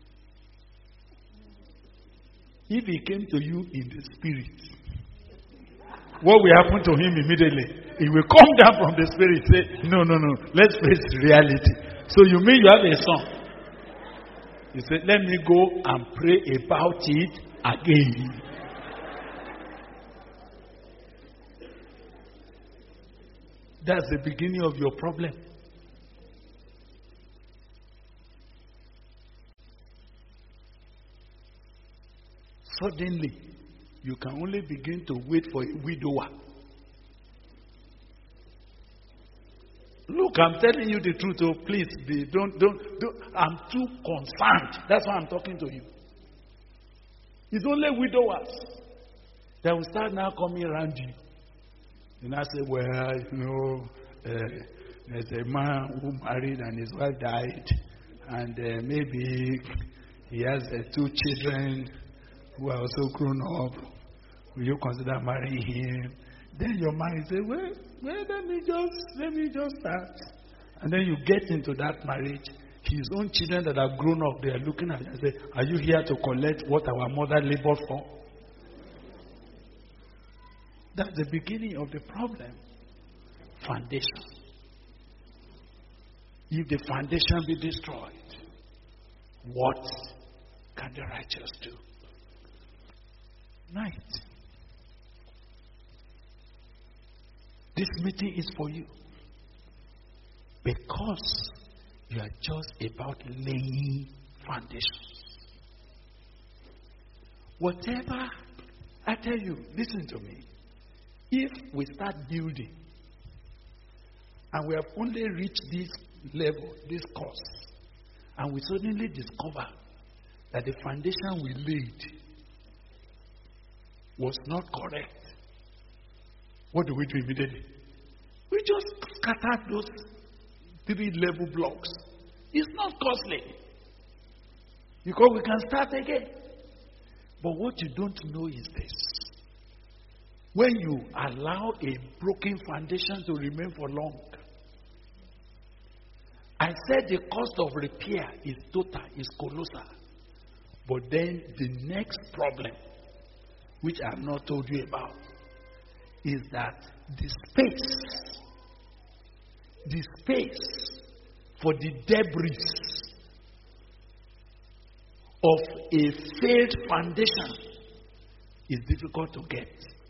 If he came to you in the spirit, what will happen to him immediately? He will come down from the spirit and say, no, let's face reality. So you mean you have a son? He said, let me go and pray about it again. That's the beginning of your problem. suddenly you can only begin to wait for a widower. Look, I'm telling you the truth. Oh, please, don't. I'm too concerned. That's why I'm talking to you. It's only widowers that will start now coming around you. And I say, well, there's a man who married and his wife died, and maybe he has 2 children who are also grown up. Will you consider marrying him? Then your mind say, well, let me just start. And then you get into that marriage. His own children that have grown up, they are looking at you and say, are you here to collect what our mother labored for? That's the beginning of the problem. Foundation. If the foundation be destroyed, what can the righteous do? Night. This meeting is for you. Because you are just about laying foundations. Whatever, I tell you, listen to me. If we start building, and we have only reached this level, this course, and we suddenly discover that the foundation we laid was not correct, what do we do immediately? We just scatter those 3 level blocks. It's not costly, because we can start again. But what you don't know is this. When you allow a broken foundation to remain for long, I said the cost of repair is total, is colossal. But then the next problem, which I have not told you about, is that the space for the debris of a failed foundation is difficult to get.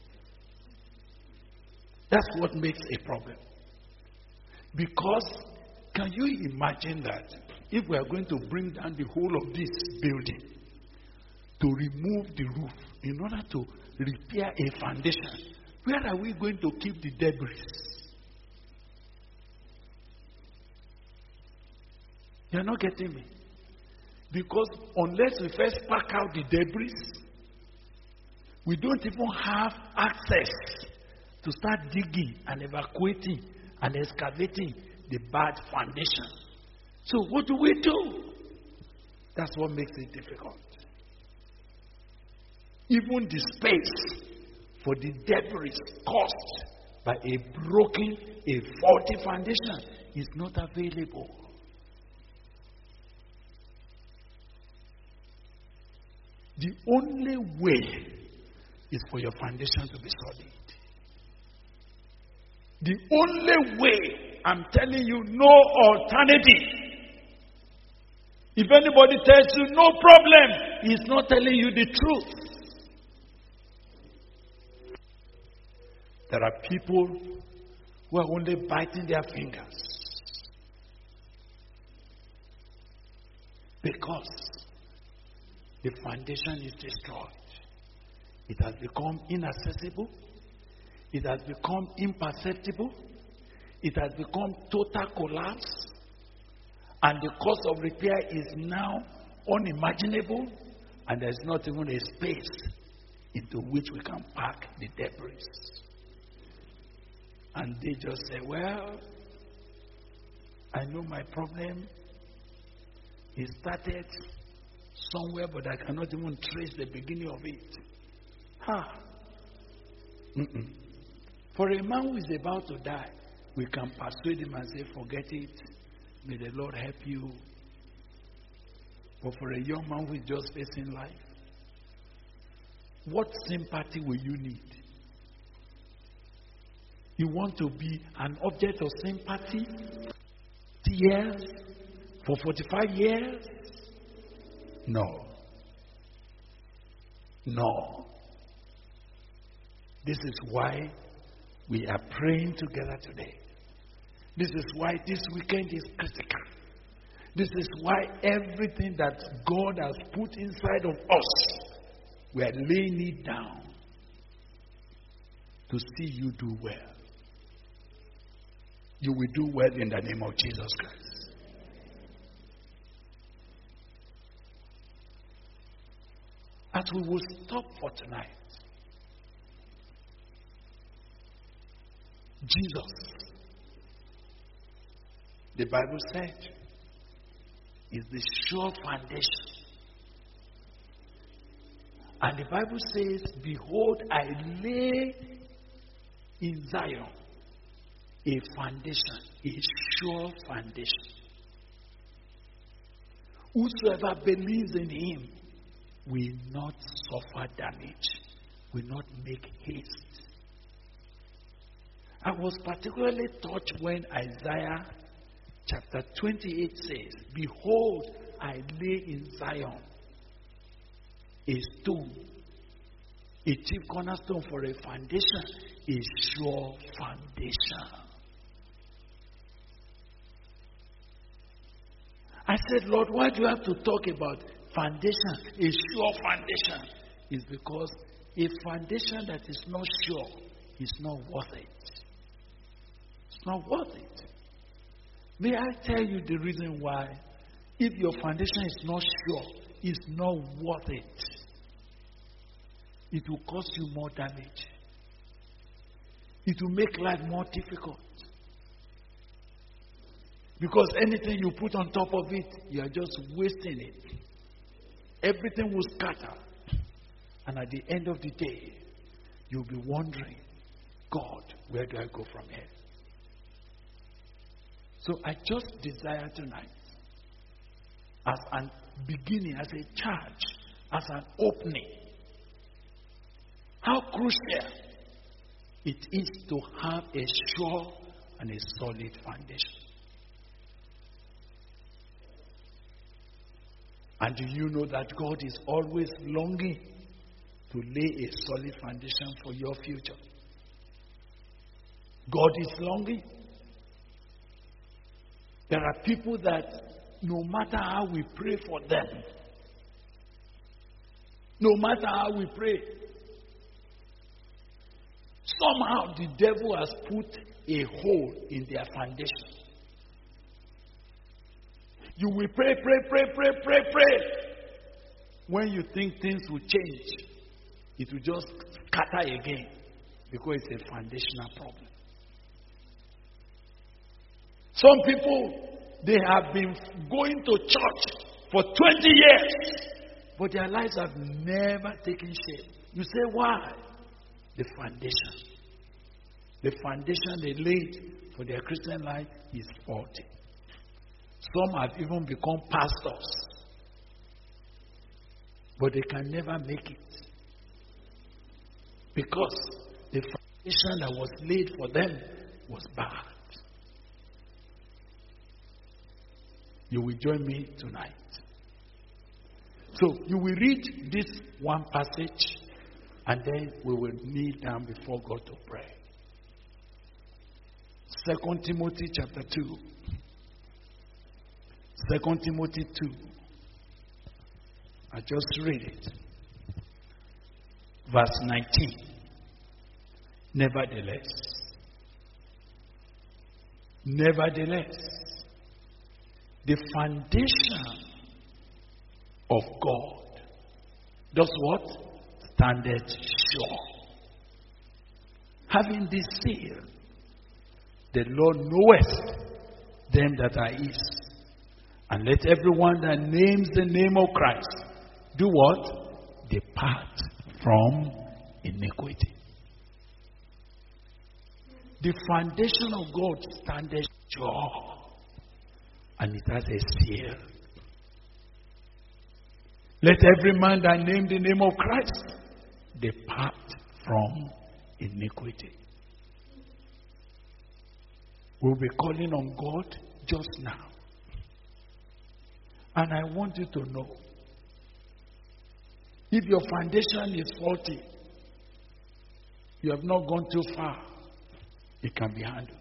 That's what makes a problem. Because can you imagine that if we are going to bring down the whole of this building to remove the roof in order to repair a foundation, where are we going to keep the debris? You are not getting me. Because unless we first pack out the debris, we don't even have access to start digging and evacuating and excavating the bad foundation. So what do we do? That's what makes it difficult. Even the space for the debris caused by a broken, a faulty foundation is not available. The only way is for your foundation to be solid. The only way, I'm telling you, no alternative. If anybody tells you no problem, he's not telling you the truth. There are people who are only biting their fingers because the foundation is destroyed. It has become inaccessible. It has become imperceptible. It has become total collapse. And the cost of repair is now unimaginable. And there's not even a space into which we can pack the debris. And they just say, well, I know my problem. It started somewhere, but I cannot even trace the beginning of it. For a man who is about to die, we can persuade him and say, forget it. May the Lord help you. But for a young man who is just facing life, what sympathy will you need? You want to be an object of sympathy? Tears? For 45 years? No. No. This is why we are praying together today. This is why this weekend is critical. This is why everything that God has put inside of us We are laying it down to see you do well. You will do well in the name of Jesus Christ. As we will stop for tonight, Jesus, the Bible said, is the sure foundation. And the Bible says, behold, I lay in Zion a foundation, a sure foundation. Whosoever believes in him will not suffer damage, will not make haste. I was particularly touched when Isaiah chapter 28 says, behold, I lay in Zion a stone, a chief cornerstone for a foundation, a sure foundation. I said, Lord, why do you have to talk about foundation, a sure foundation? It's because a foundation that is not sure is not worth it. It's not worth it. May I tell you the reason why? If your foundation is not sure, it's not worth it. It will cause you more damage. It will make life more difficult. Because anything you put on top of it, you are just wasting it. Everything will scatter. And at the end of the day, you'll be wondering, God, where do I go from here? So I just desire tonight, as a beginning, as a charge, as an opening, how crucial it is to have a sure and a solid foundation. And do you know that God is always longing to lay a solid foundation for your future? God is longing. There are people that no matter how we pray for them, no matter how we pray, somehow the devil has put a hole in their foundation. You will pray. When you think things will change, it will just scatter again because it's a foundational problem. Some people, they have been going to church for 20 years, but their lives have never taken shape. You say, why? The foundation. The foundation they laid for their Christian life is faulty. Some have even become pastors, but they can never make it because the foundation that was laid for them was bad. You will join me tonight. So you will read this one passage and then we will kneel down before God to pray. 2 Timothy chapter 2. 2 Timothy 2. I just read it. Verse 19. Nevertheless, the foundation of God does what? Standeth sure. Having this seal, the Lord knoweth them that are his. And let everyone that names the name of Christ do what? Depart from iniquity. The foundation of God standeth sure. And it has a seal. Let every man that name the name of Christ depart from iniquity. We'll be calling on God just now. And I want you to know, if your foundation is faulty, you have not gone too far, it can be handled.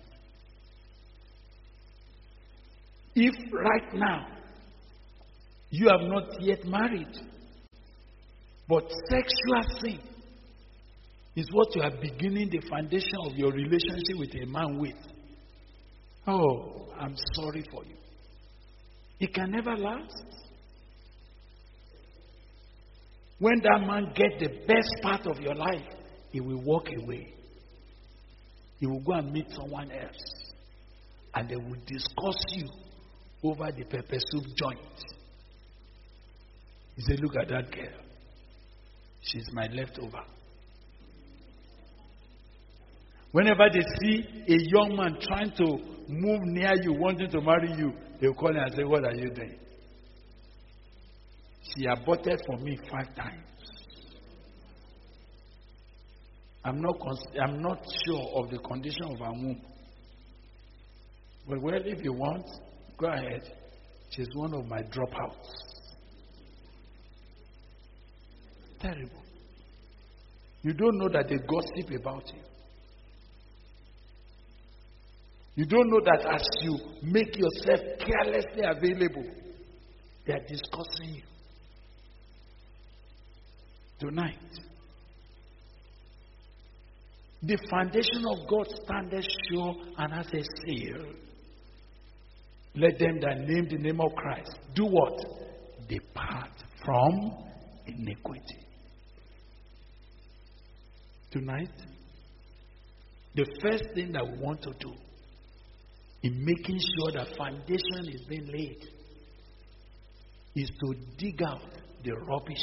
If right now you have not yet married, But sexual sin is what you are beginning the foundation of your relationship with a man with. Oh, I'm sorry for you. It can never last. When that man gets the best part of your life, he will walk away. He will go and meet someone else. And they will discuss you over the pepper soup joint. He said, look at that girl. She's my leftover. Whenever they see a young man trying to move near you, wanting to marry you, they'll call him and say, what are you doing? She aborted for me 5 times. I'm not sure of the condition of her womb. But well, if you want, go ahead. She's one of my dropouts. Terrible. You don't know that they gossip about you. You don't know that as you make yourself carelessly available, they are discussing you. Tonight, the foundation of God standeth sure and as a seal. Let them that name the name of Christ do what? Depart from iniquity. Tonight, the first thing that we want to do in making sure that foundation is being laid is to dig out the rubbish.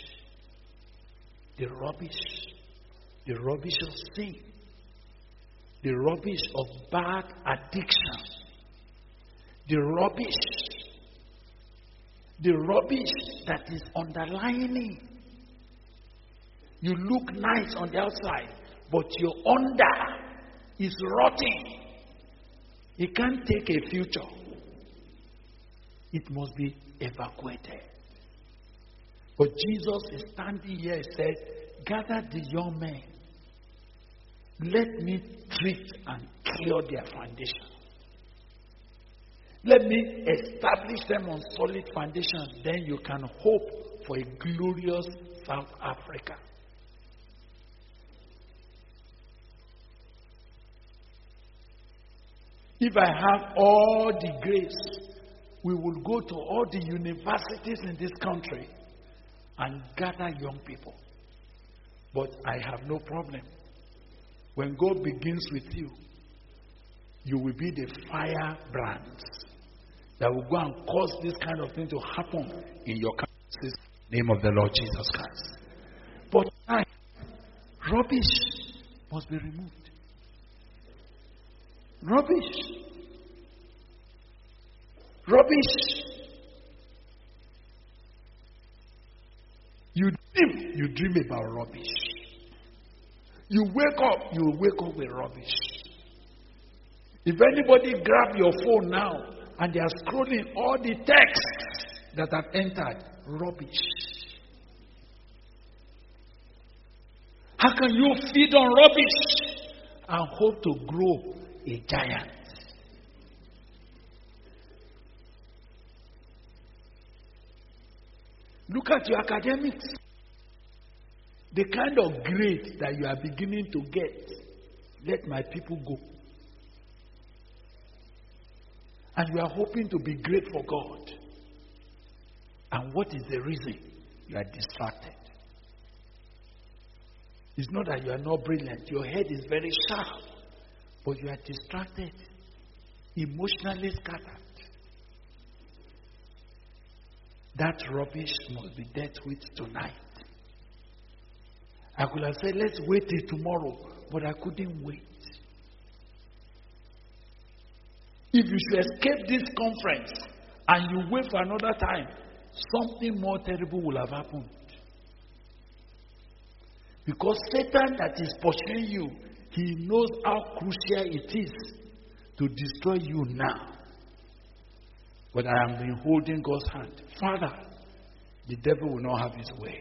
The rubbish. The rubbish of sin. The rubbish of bad addiction. The rubbish. The rubbish that is underlining. You look nice on the outside, but your under is rotting. It can't take a future. It must be evacuated. But Jesus is standing here and said, gather the young men. Let me treat and clear their foundation. Let me establish them on solid foundations. Then you can hope for a glorious South Africa. If I have all the grace, we will go to all the universities in this country and gather young people. But I have no problem. When God begins with you, you will be the firebrand that will go and cause this kind of thing to happen in your country. In the name of the Lord Jesus Christ. But rubbish must be removed. Rubbish. Rubbish. You dream about rubbish. You wake up with rubbish. If anybody grab your phone now and they are scrolling all the texts that have entered, rubbish. How can you feed on rubbish and hope to grow a giant? Look at your academics. The kind of grade that you are beginning to get. Let my people go. And you are hoping to be great for God. And what is the reason? You are distracted. It's not that you are not brilliant. Your head is very sharp. But you are distracted. Emotionally scattered. That rubbish must be dealt with tonight. I could have said, let's wait till tomorrow. But I couldn't wait. If you should escape this conference and you wait for another time, something more terrible will have happened. Because Satan that is pursuing you, he knows how crucial it is to destroy you now. But I am been holding God's hand. Father, the devil will not have his way.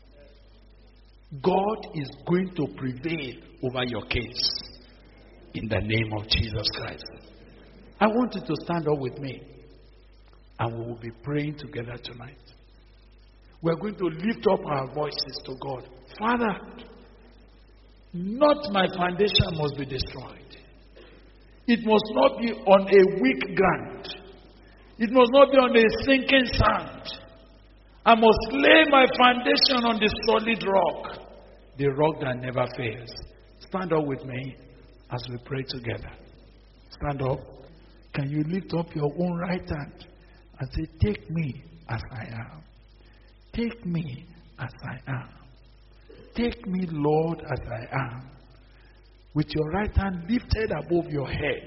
God is going to prevail over your case. In the name of Jesus Christ. I want you to stand up with me. And we will be praying together tonight. We're going to lift up our voices to God. Father, not my foundation must be destroyed. It must not be on a weak ground. It must not be on a sinking sand. I must lay my foundation on the solid rock, the rock that never fails. Stand up with me as we pray together. Stand up. Can you lift up your own right hand and say, take me as I am. Take me as I am. Take me, Lord, as I am. With your right hand lifted above your head.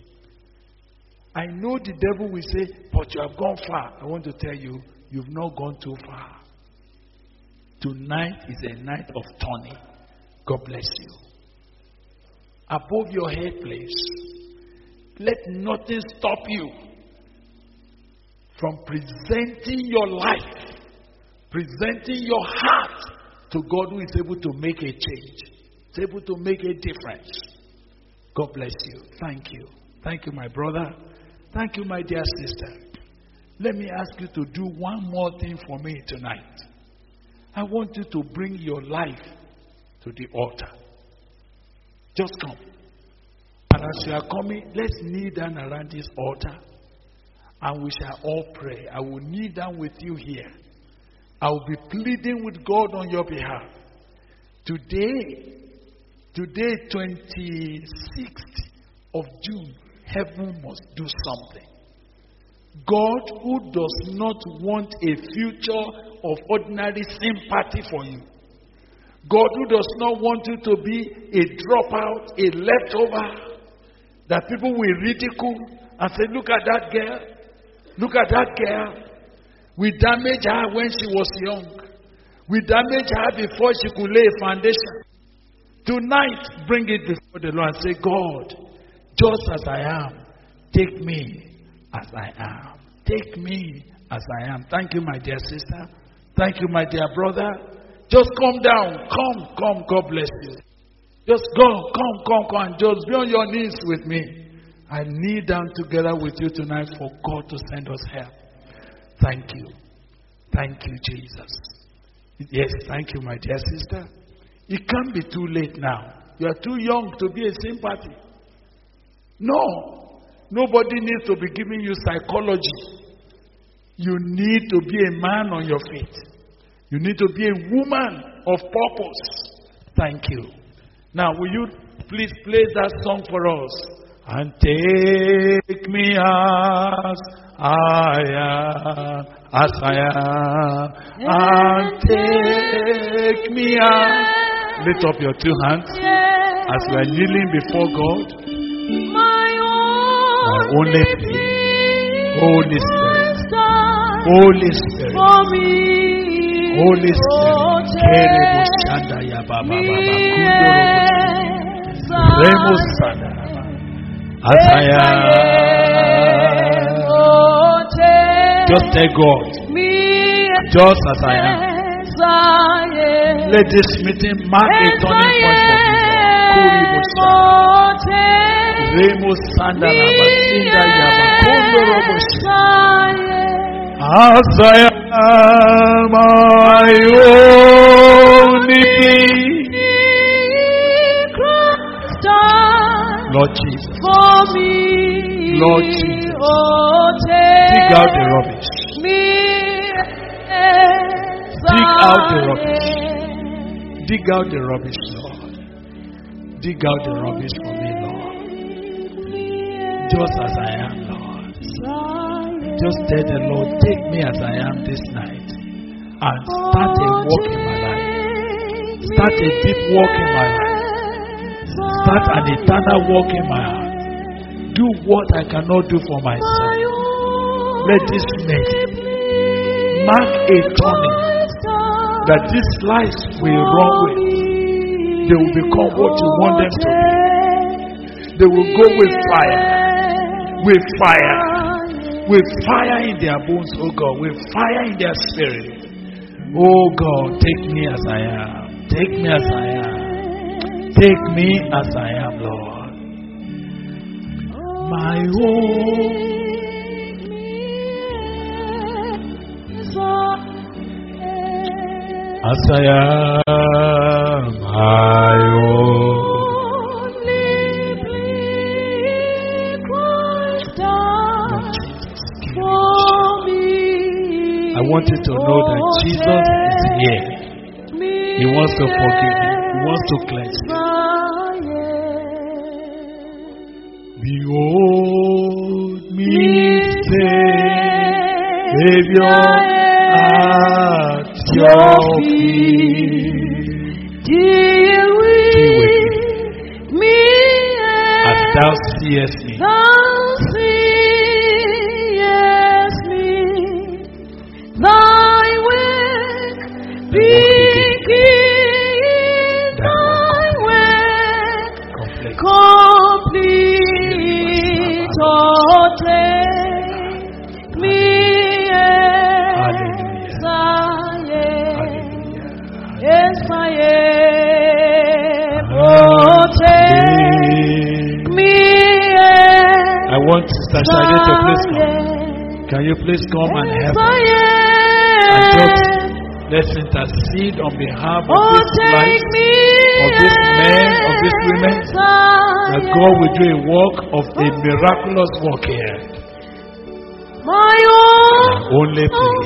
I know the devil will say, but you have gone far. I want to tell you, you've not gone too far. Tonight is a night of turning. God bless you. Above your head, please. Let nothing stop you from presenting your life, presenting your heart to God who is able to make a change. Is able to make a difference. God bless you. Thank you. Thank you, my brother. Thank you, my dear sister. Let me ask you to do one more thing for me tonight. I want you to bring your life to the altar. Just come. And as you are coming, let's kneel down around this altar. And we shall all pray. I will kneel down with you here. I will be pleading with God on your behalf. Today, 26th of June, heaven must do something. God, who does not want a future of ordinary sympathy for you. God, who does not want you to be a dropout, a leftover, that people will ridicule and say, look at that girl. Look at that girl. We damaged her when she was young. We damaged her before she could lay a foundation. Tonight, bring it before the Lord and say, God, just as I am, take me as I am. Take me as I am. Thank you, my dear sister. Thank you, my dear brother. Just come down. Come. God bless you. Just come. And just be on your knees with me. I kneel down together with you tonight for God to send us help. Thank you. Thank you, Jesus. Yes, thank you, my dear sister. It can't be too late now. You are too young to be a sympathy. No. Nobody needs to be giving you psychology. You need to be a man on your feet. You need to be a woman of purpose. Thank you. Now, will you please play that song for us? And take me as I am, and take me as. Lift up your two hands as we are kneeling before God. My only plea, Holy Spirit, Holy Spirit, Holy Spirit, as I am. Just tell God, just as I am. Let this meeting mark a turning point for me. Remo Sandana Basinda Yaba as I am, my only Lord Jesus. Lord Jesus. Dig out the rubbish. Dig out the rubbish. Dig out the rubbish, Lord. Dig out the rubbish for me, Lord. Just as I am, Lord. Just tell the Lord, take me as I am this night. And start a walk in my life. Start a deep walk in my life. Start an eternal walk in my heart. Do what I cannot do for myself. Let this make mark a turning. That these lives will run with. They will become what you want them to be. They will go with fire. With fire. With fire in their bones, oh God. With fire in their spirit. Oh God, take me as I am. Take me as I am. Take me as I am, Lord. My own. As I am my own. I want you to know that Jesus is here. He wants to forgive you. He wants to cleanse you. Behold me, Savior, at your feet. Deal with me as thou seest me. Thy work begin, thy work complete. Oh, take me as I am, as I am. Oh, take me as I want Sister Shade to please come. Can you please come and help us? And just let's intercede on behalf of this life, of this men, of these women, that God will do a work of a miraculous work here. My only plea,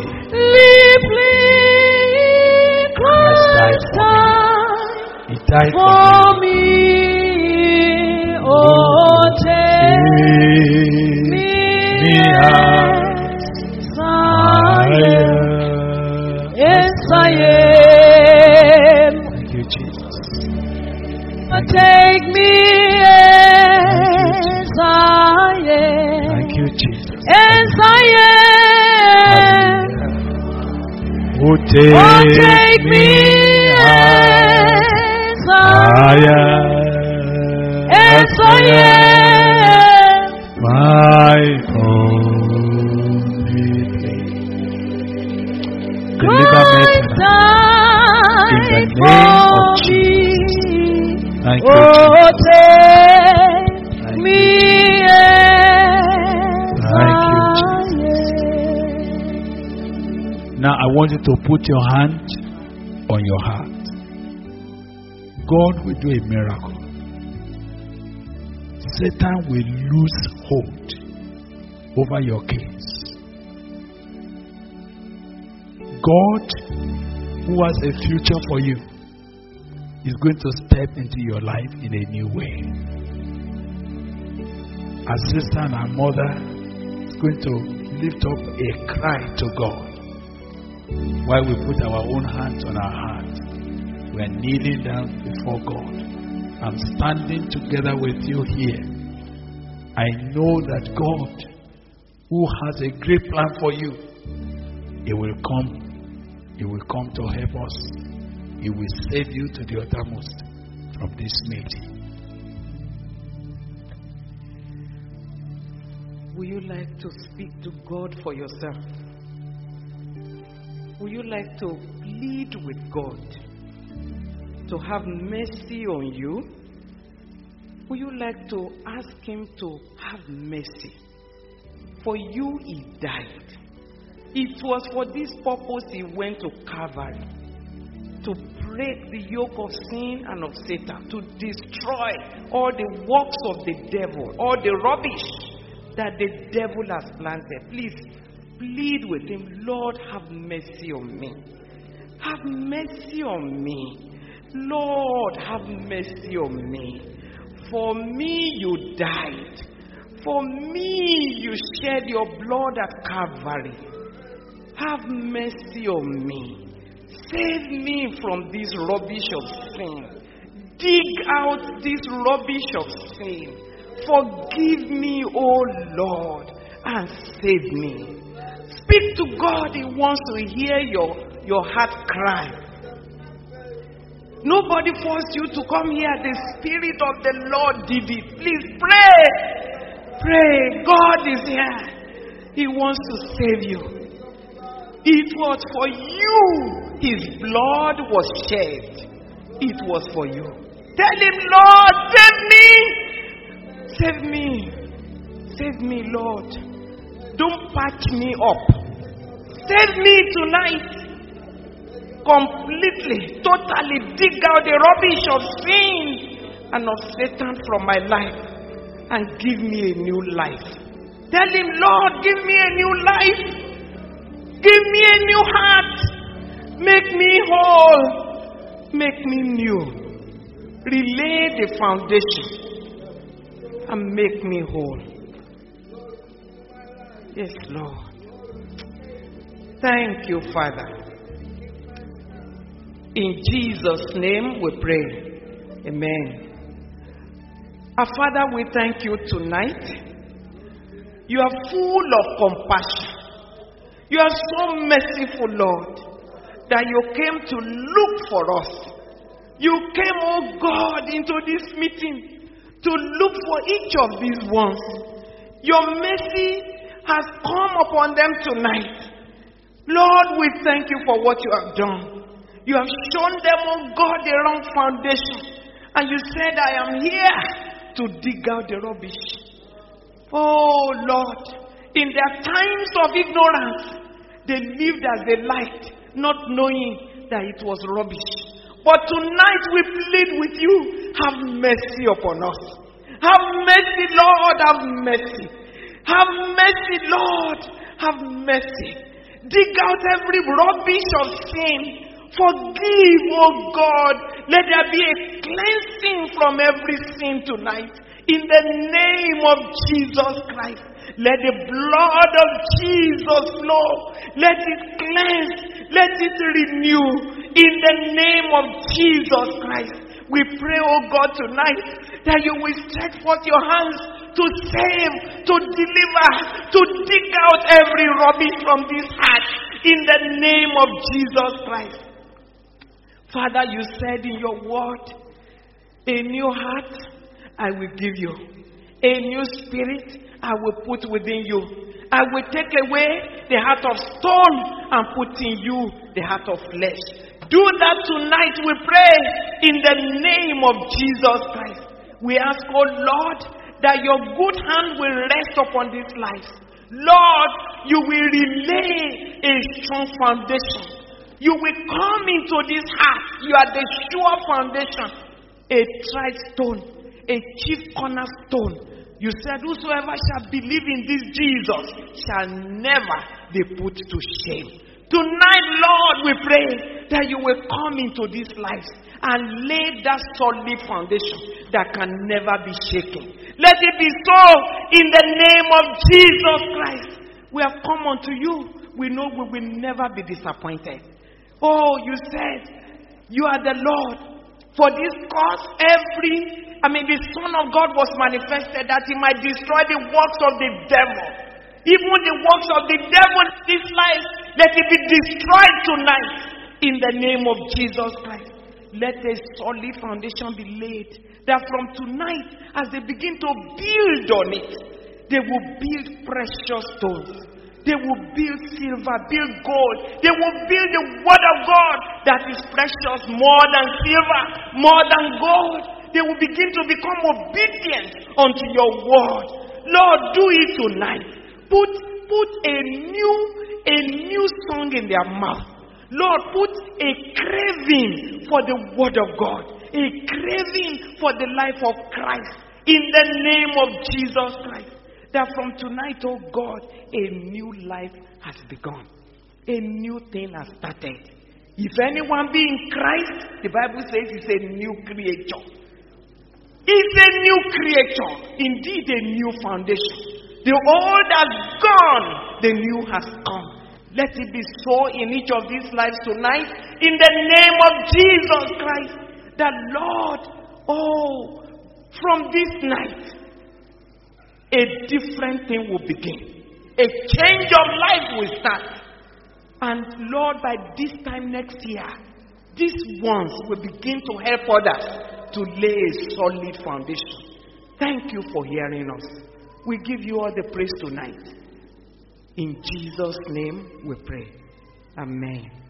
Christ He died for me. Oh, take me as I am. Yes, I am. Thank you, Jesus. Take me as I am. Thank you, Jesus. As I am. Oh, take me as I am. As I am. My only plea. Deliver me tonight in the name of Jesus. Thank you, take Thank me Thank you, as Now I want you to put your hand on your heart. God will do a miracle. Satan will lose hold over your case. God, who has a future for you, is going to step into your life in a new way. Our sister and our mother is going to lift up a cry to God. While we put our own hands on our hearts, we are kneeling down before God. I'm standing together with you here. I know that God, who has a great plan for you, He will come. He will come to help us. He will save you to the uttermost from this meeting. Would you like to speak to God for yourself? Would you like to plead with God to have mercy on you? Would you like to ask Him to have mercy? For you, He died. It was for this purpose He went to Calvary, to break the yoke of sin and of Satan, to destroy all the works of the devil, all the rubbish that the devil has planted. Please plead with Him. Lord, have mercy on me. Have mercy on me. Lord, have mercy on me. For me you died. For me you shed your blood at Calvary. Have mercy on me. Save me from this rubbish of sin. Dig out this rubbish of sin. Forgive me, O Lord, and save me. Speak to God. He wants to hear your heart cry. Nobody forced you to come here. The Spirit of the Lord did it. Please pray. Pray. God is here. He wants to save you. It was for you His blood was shed. It was for you. Tell Him, Lord, save me. Save me. Save me, Lord. Don't patch me up. Save me tonight. completely, totally dig out the rubbish of sin and of Satan from my life and give me a new life. Tell him, Lord, give me a new life. Give me a new heart. Make me whole. Make me new. Relay the foundation and make me whole. Yes, Lord. Thank you, Father. In Jesus' name we pray. Amen. Our Father, we thank you tonight. You are full of compassion. You are so merciful, Lord, that you came to look for us. You came, oh God, into this meeting to look for each of these ones. Your mercy has come upon them tonight. Lord, we thank you for what you have done. You have shown them, oh God, the wrong foundation. And you said, I am here to dig out the rubbish. Oh Lord, in their times of ignorance, they lived as they liked, not knowing that it was rubbish. But tonight we plead with you, have mercy upon us. Have mercy, Lord, have mercy. Have mercy, Lord, have mercy. Dig out every rubbish of sin. Forgive, oh God. Let there be a cleansing from every sin tonight. In the name of Jesus Christ. Let the blood of Jesus flow. Let it cleanse. Let it renew. In the name of Jesus Christ. We pray, oh God, tonight that you will stretch forth your hands to save, to deliver, to dig out every rubbish from this heart. In the name of Jesus Christ. Father, you said in your word, a new heart I will give you. A new spirit I will put within you. I will take away the heart of stone and put in you the heart of flesh. Do that tonight, we pray, in the name of Jesus Christ. We ask, oh Lord, that your good hand will rest upon this life. Lord, you will relay a strong foundation. You will come into this heart. You are the sure foundation. A tried stone. A chief cornerstone. You said, whosoever shall believe in this Jesus shall never be put to shame. Tonight, Lord, we pray that you will come into this life and lay that solid foundation that can never be shaken. Let it be so in the name of Jesus Christ. We have come unto you. We know we will never be disappointed. Oh, you said, you are the Lord. For this cause, the Son of God was manifested that he might destroy the works of the devil. Even the works of the devil in this life, let it be destroyed tonight. In the name of Jesus Christ. Let a solid foundation be laid. That from tonight, as they begin to build on it, they will build precious stones. They will build silver, build gold. They will build the word of God that is precious more than silver, more than gold. They will begin to become obedient unto your word. Lord, do it tonight. Put a new song in their mouth. Lord, put a craving for the word of God. A craving for the life of Christ. In the name of Jesus Christ. That from tonight, oh God, a new life has begun. A new thing has started. If anyone be in Christ, the Bible says he's a new creature. It's a new creature. Indeed, a new foundation. The old has gone. The new has come. Let it be so in each of these lives tonight. In the name of Jesus Christ. That Lord, from this night, a different thing will begin. A change of life will start. And Lord, by this time next year, these ones will begin to help others to lay a solid foundation. Thank you for hearing us. We give you all the praise tonight. In Jesus' name we pray. Amen.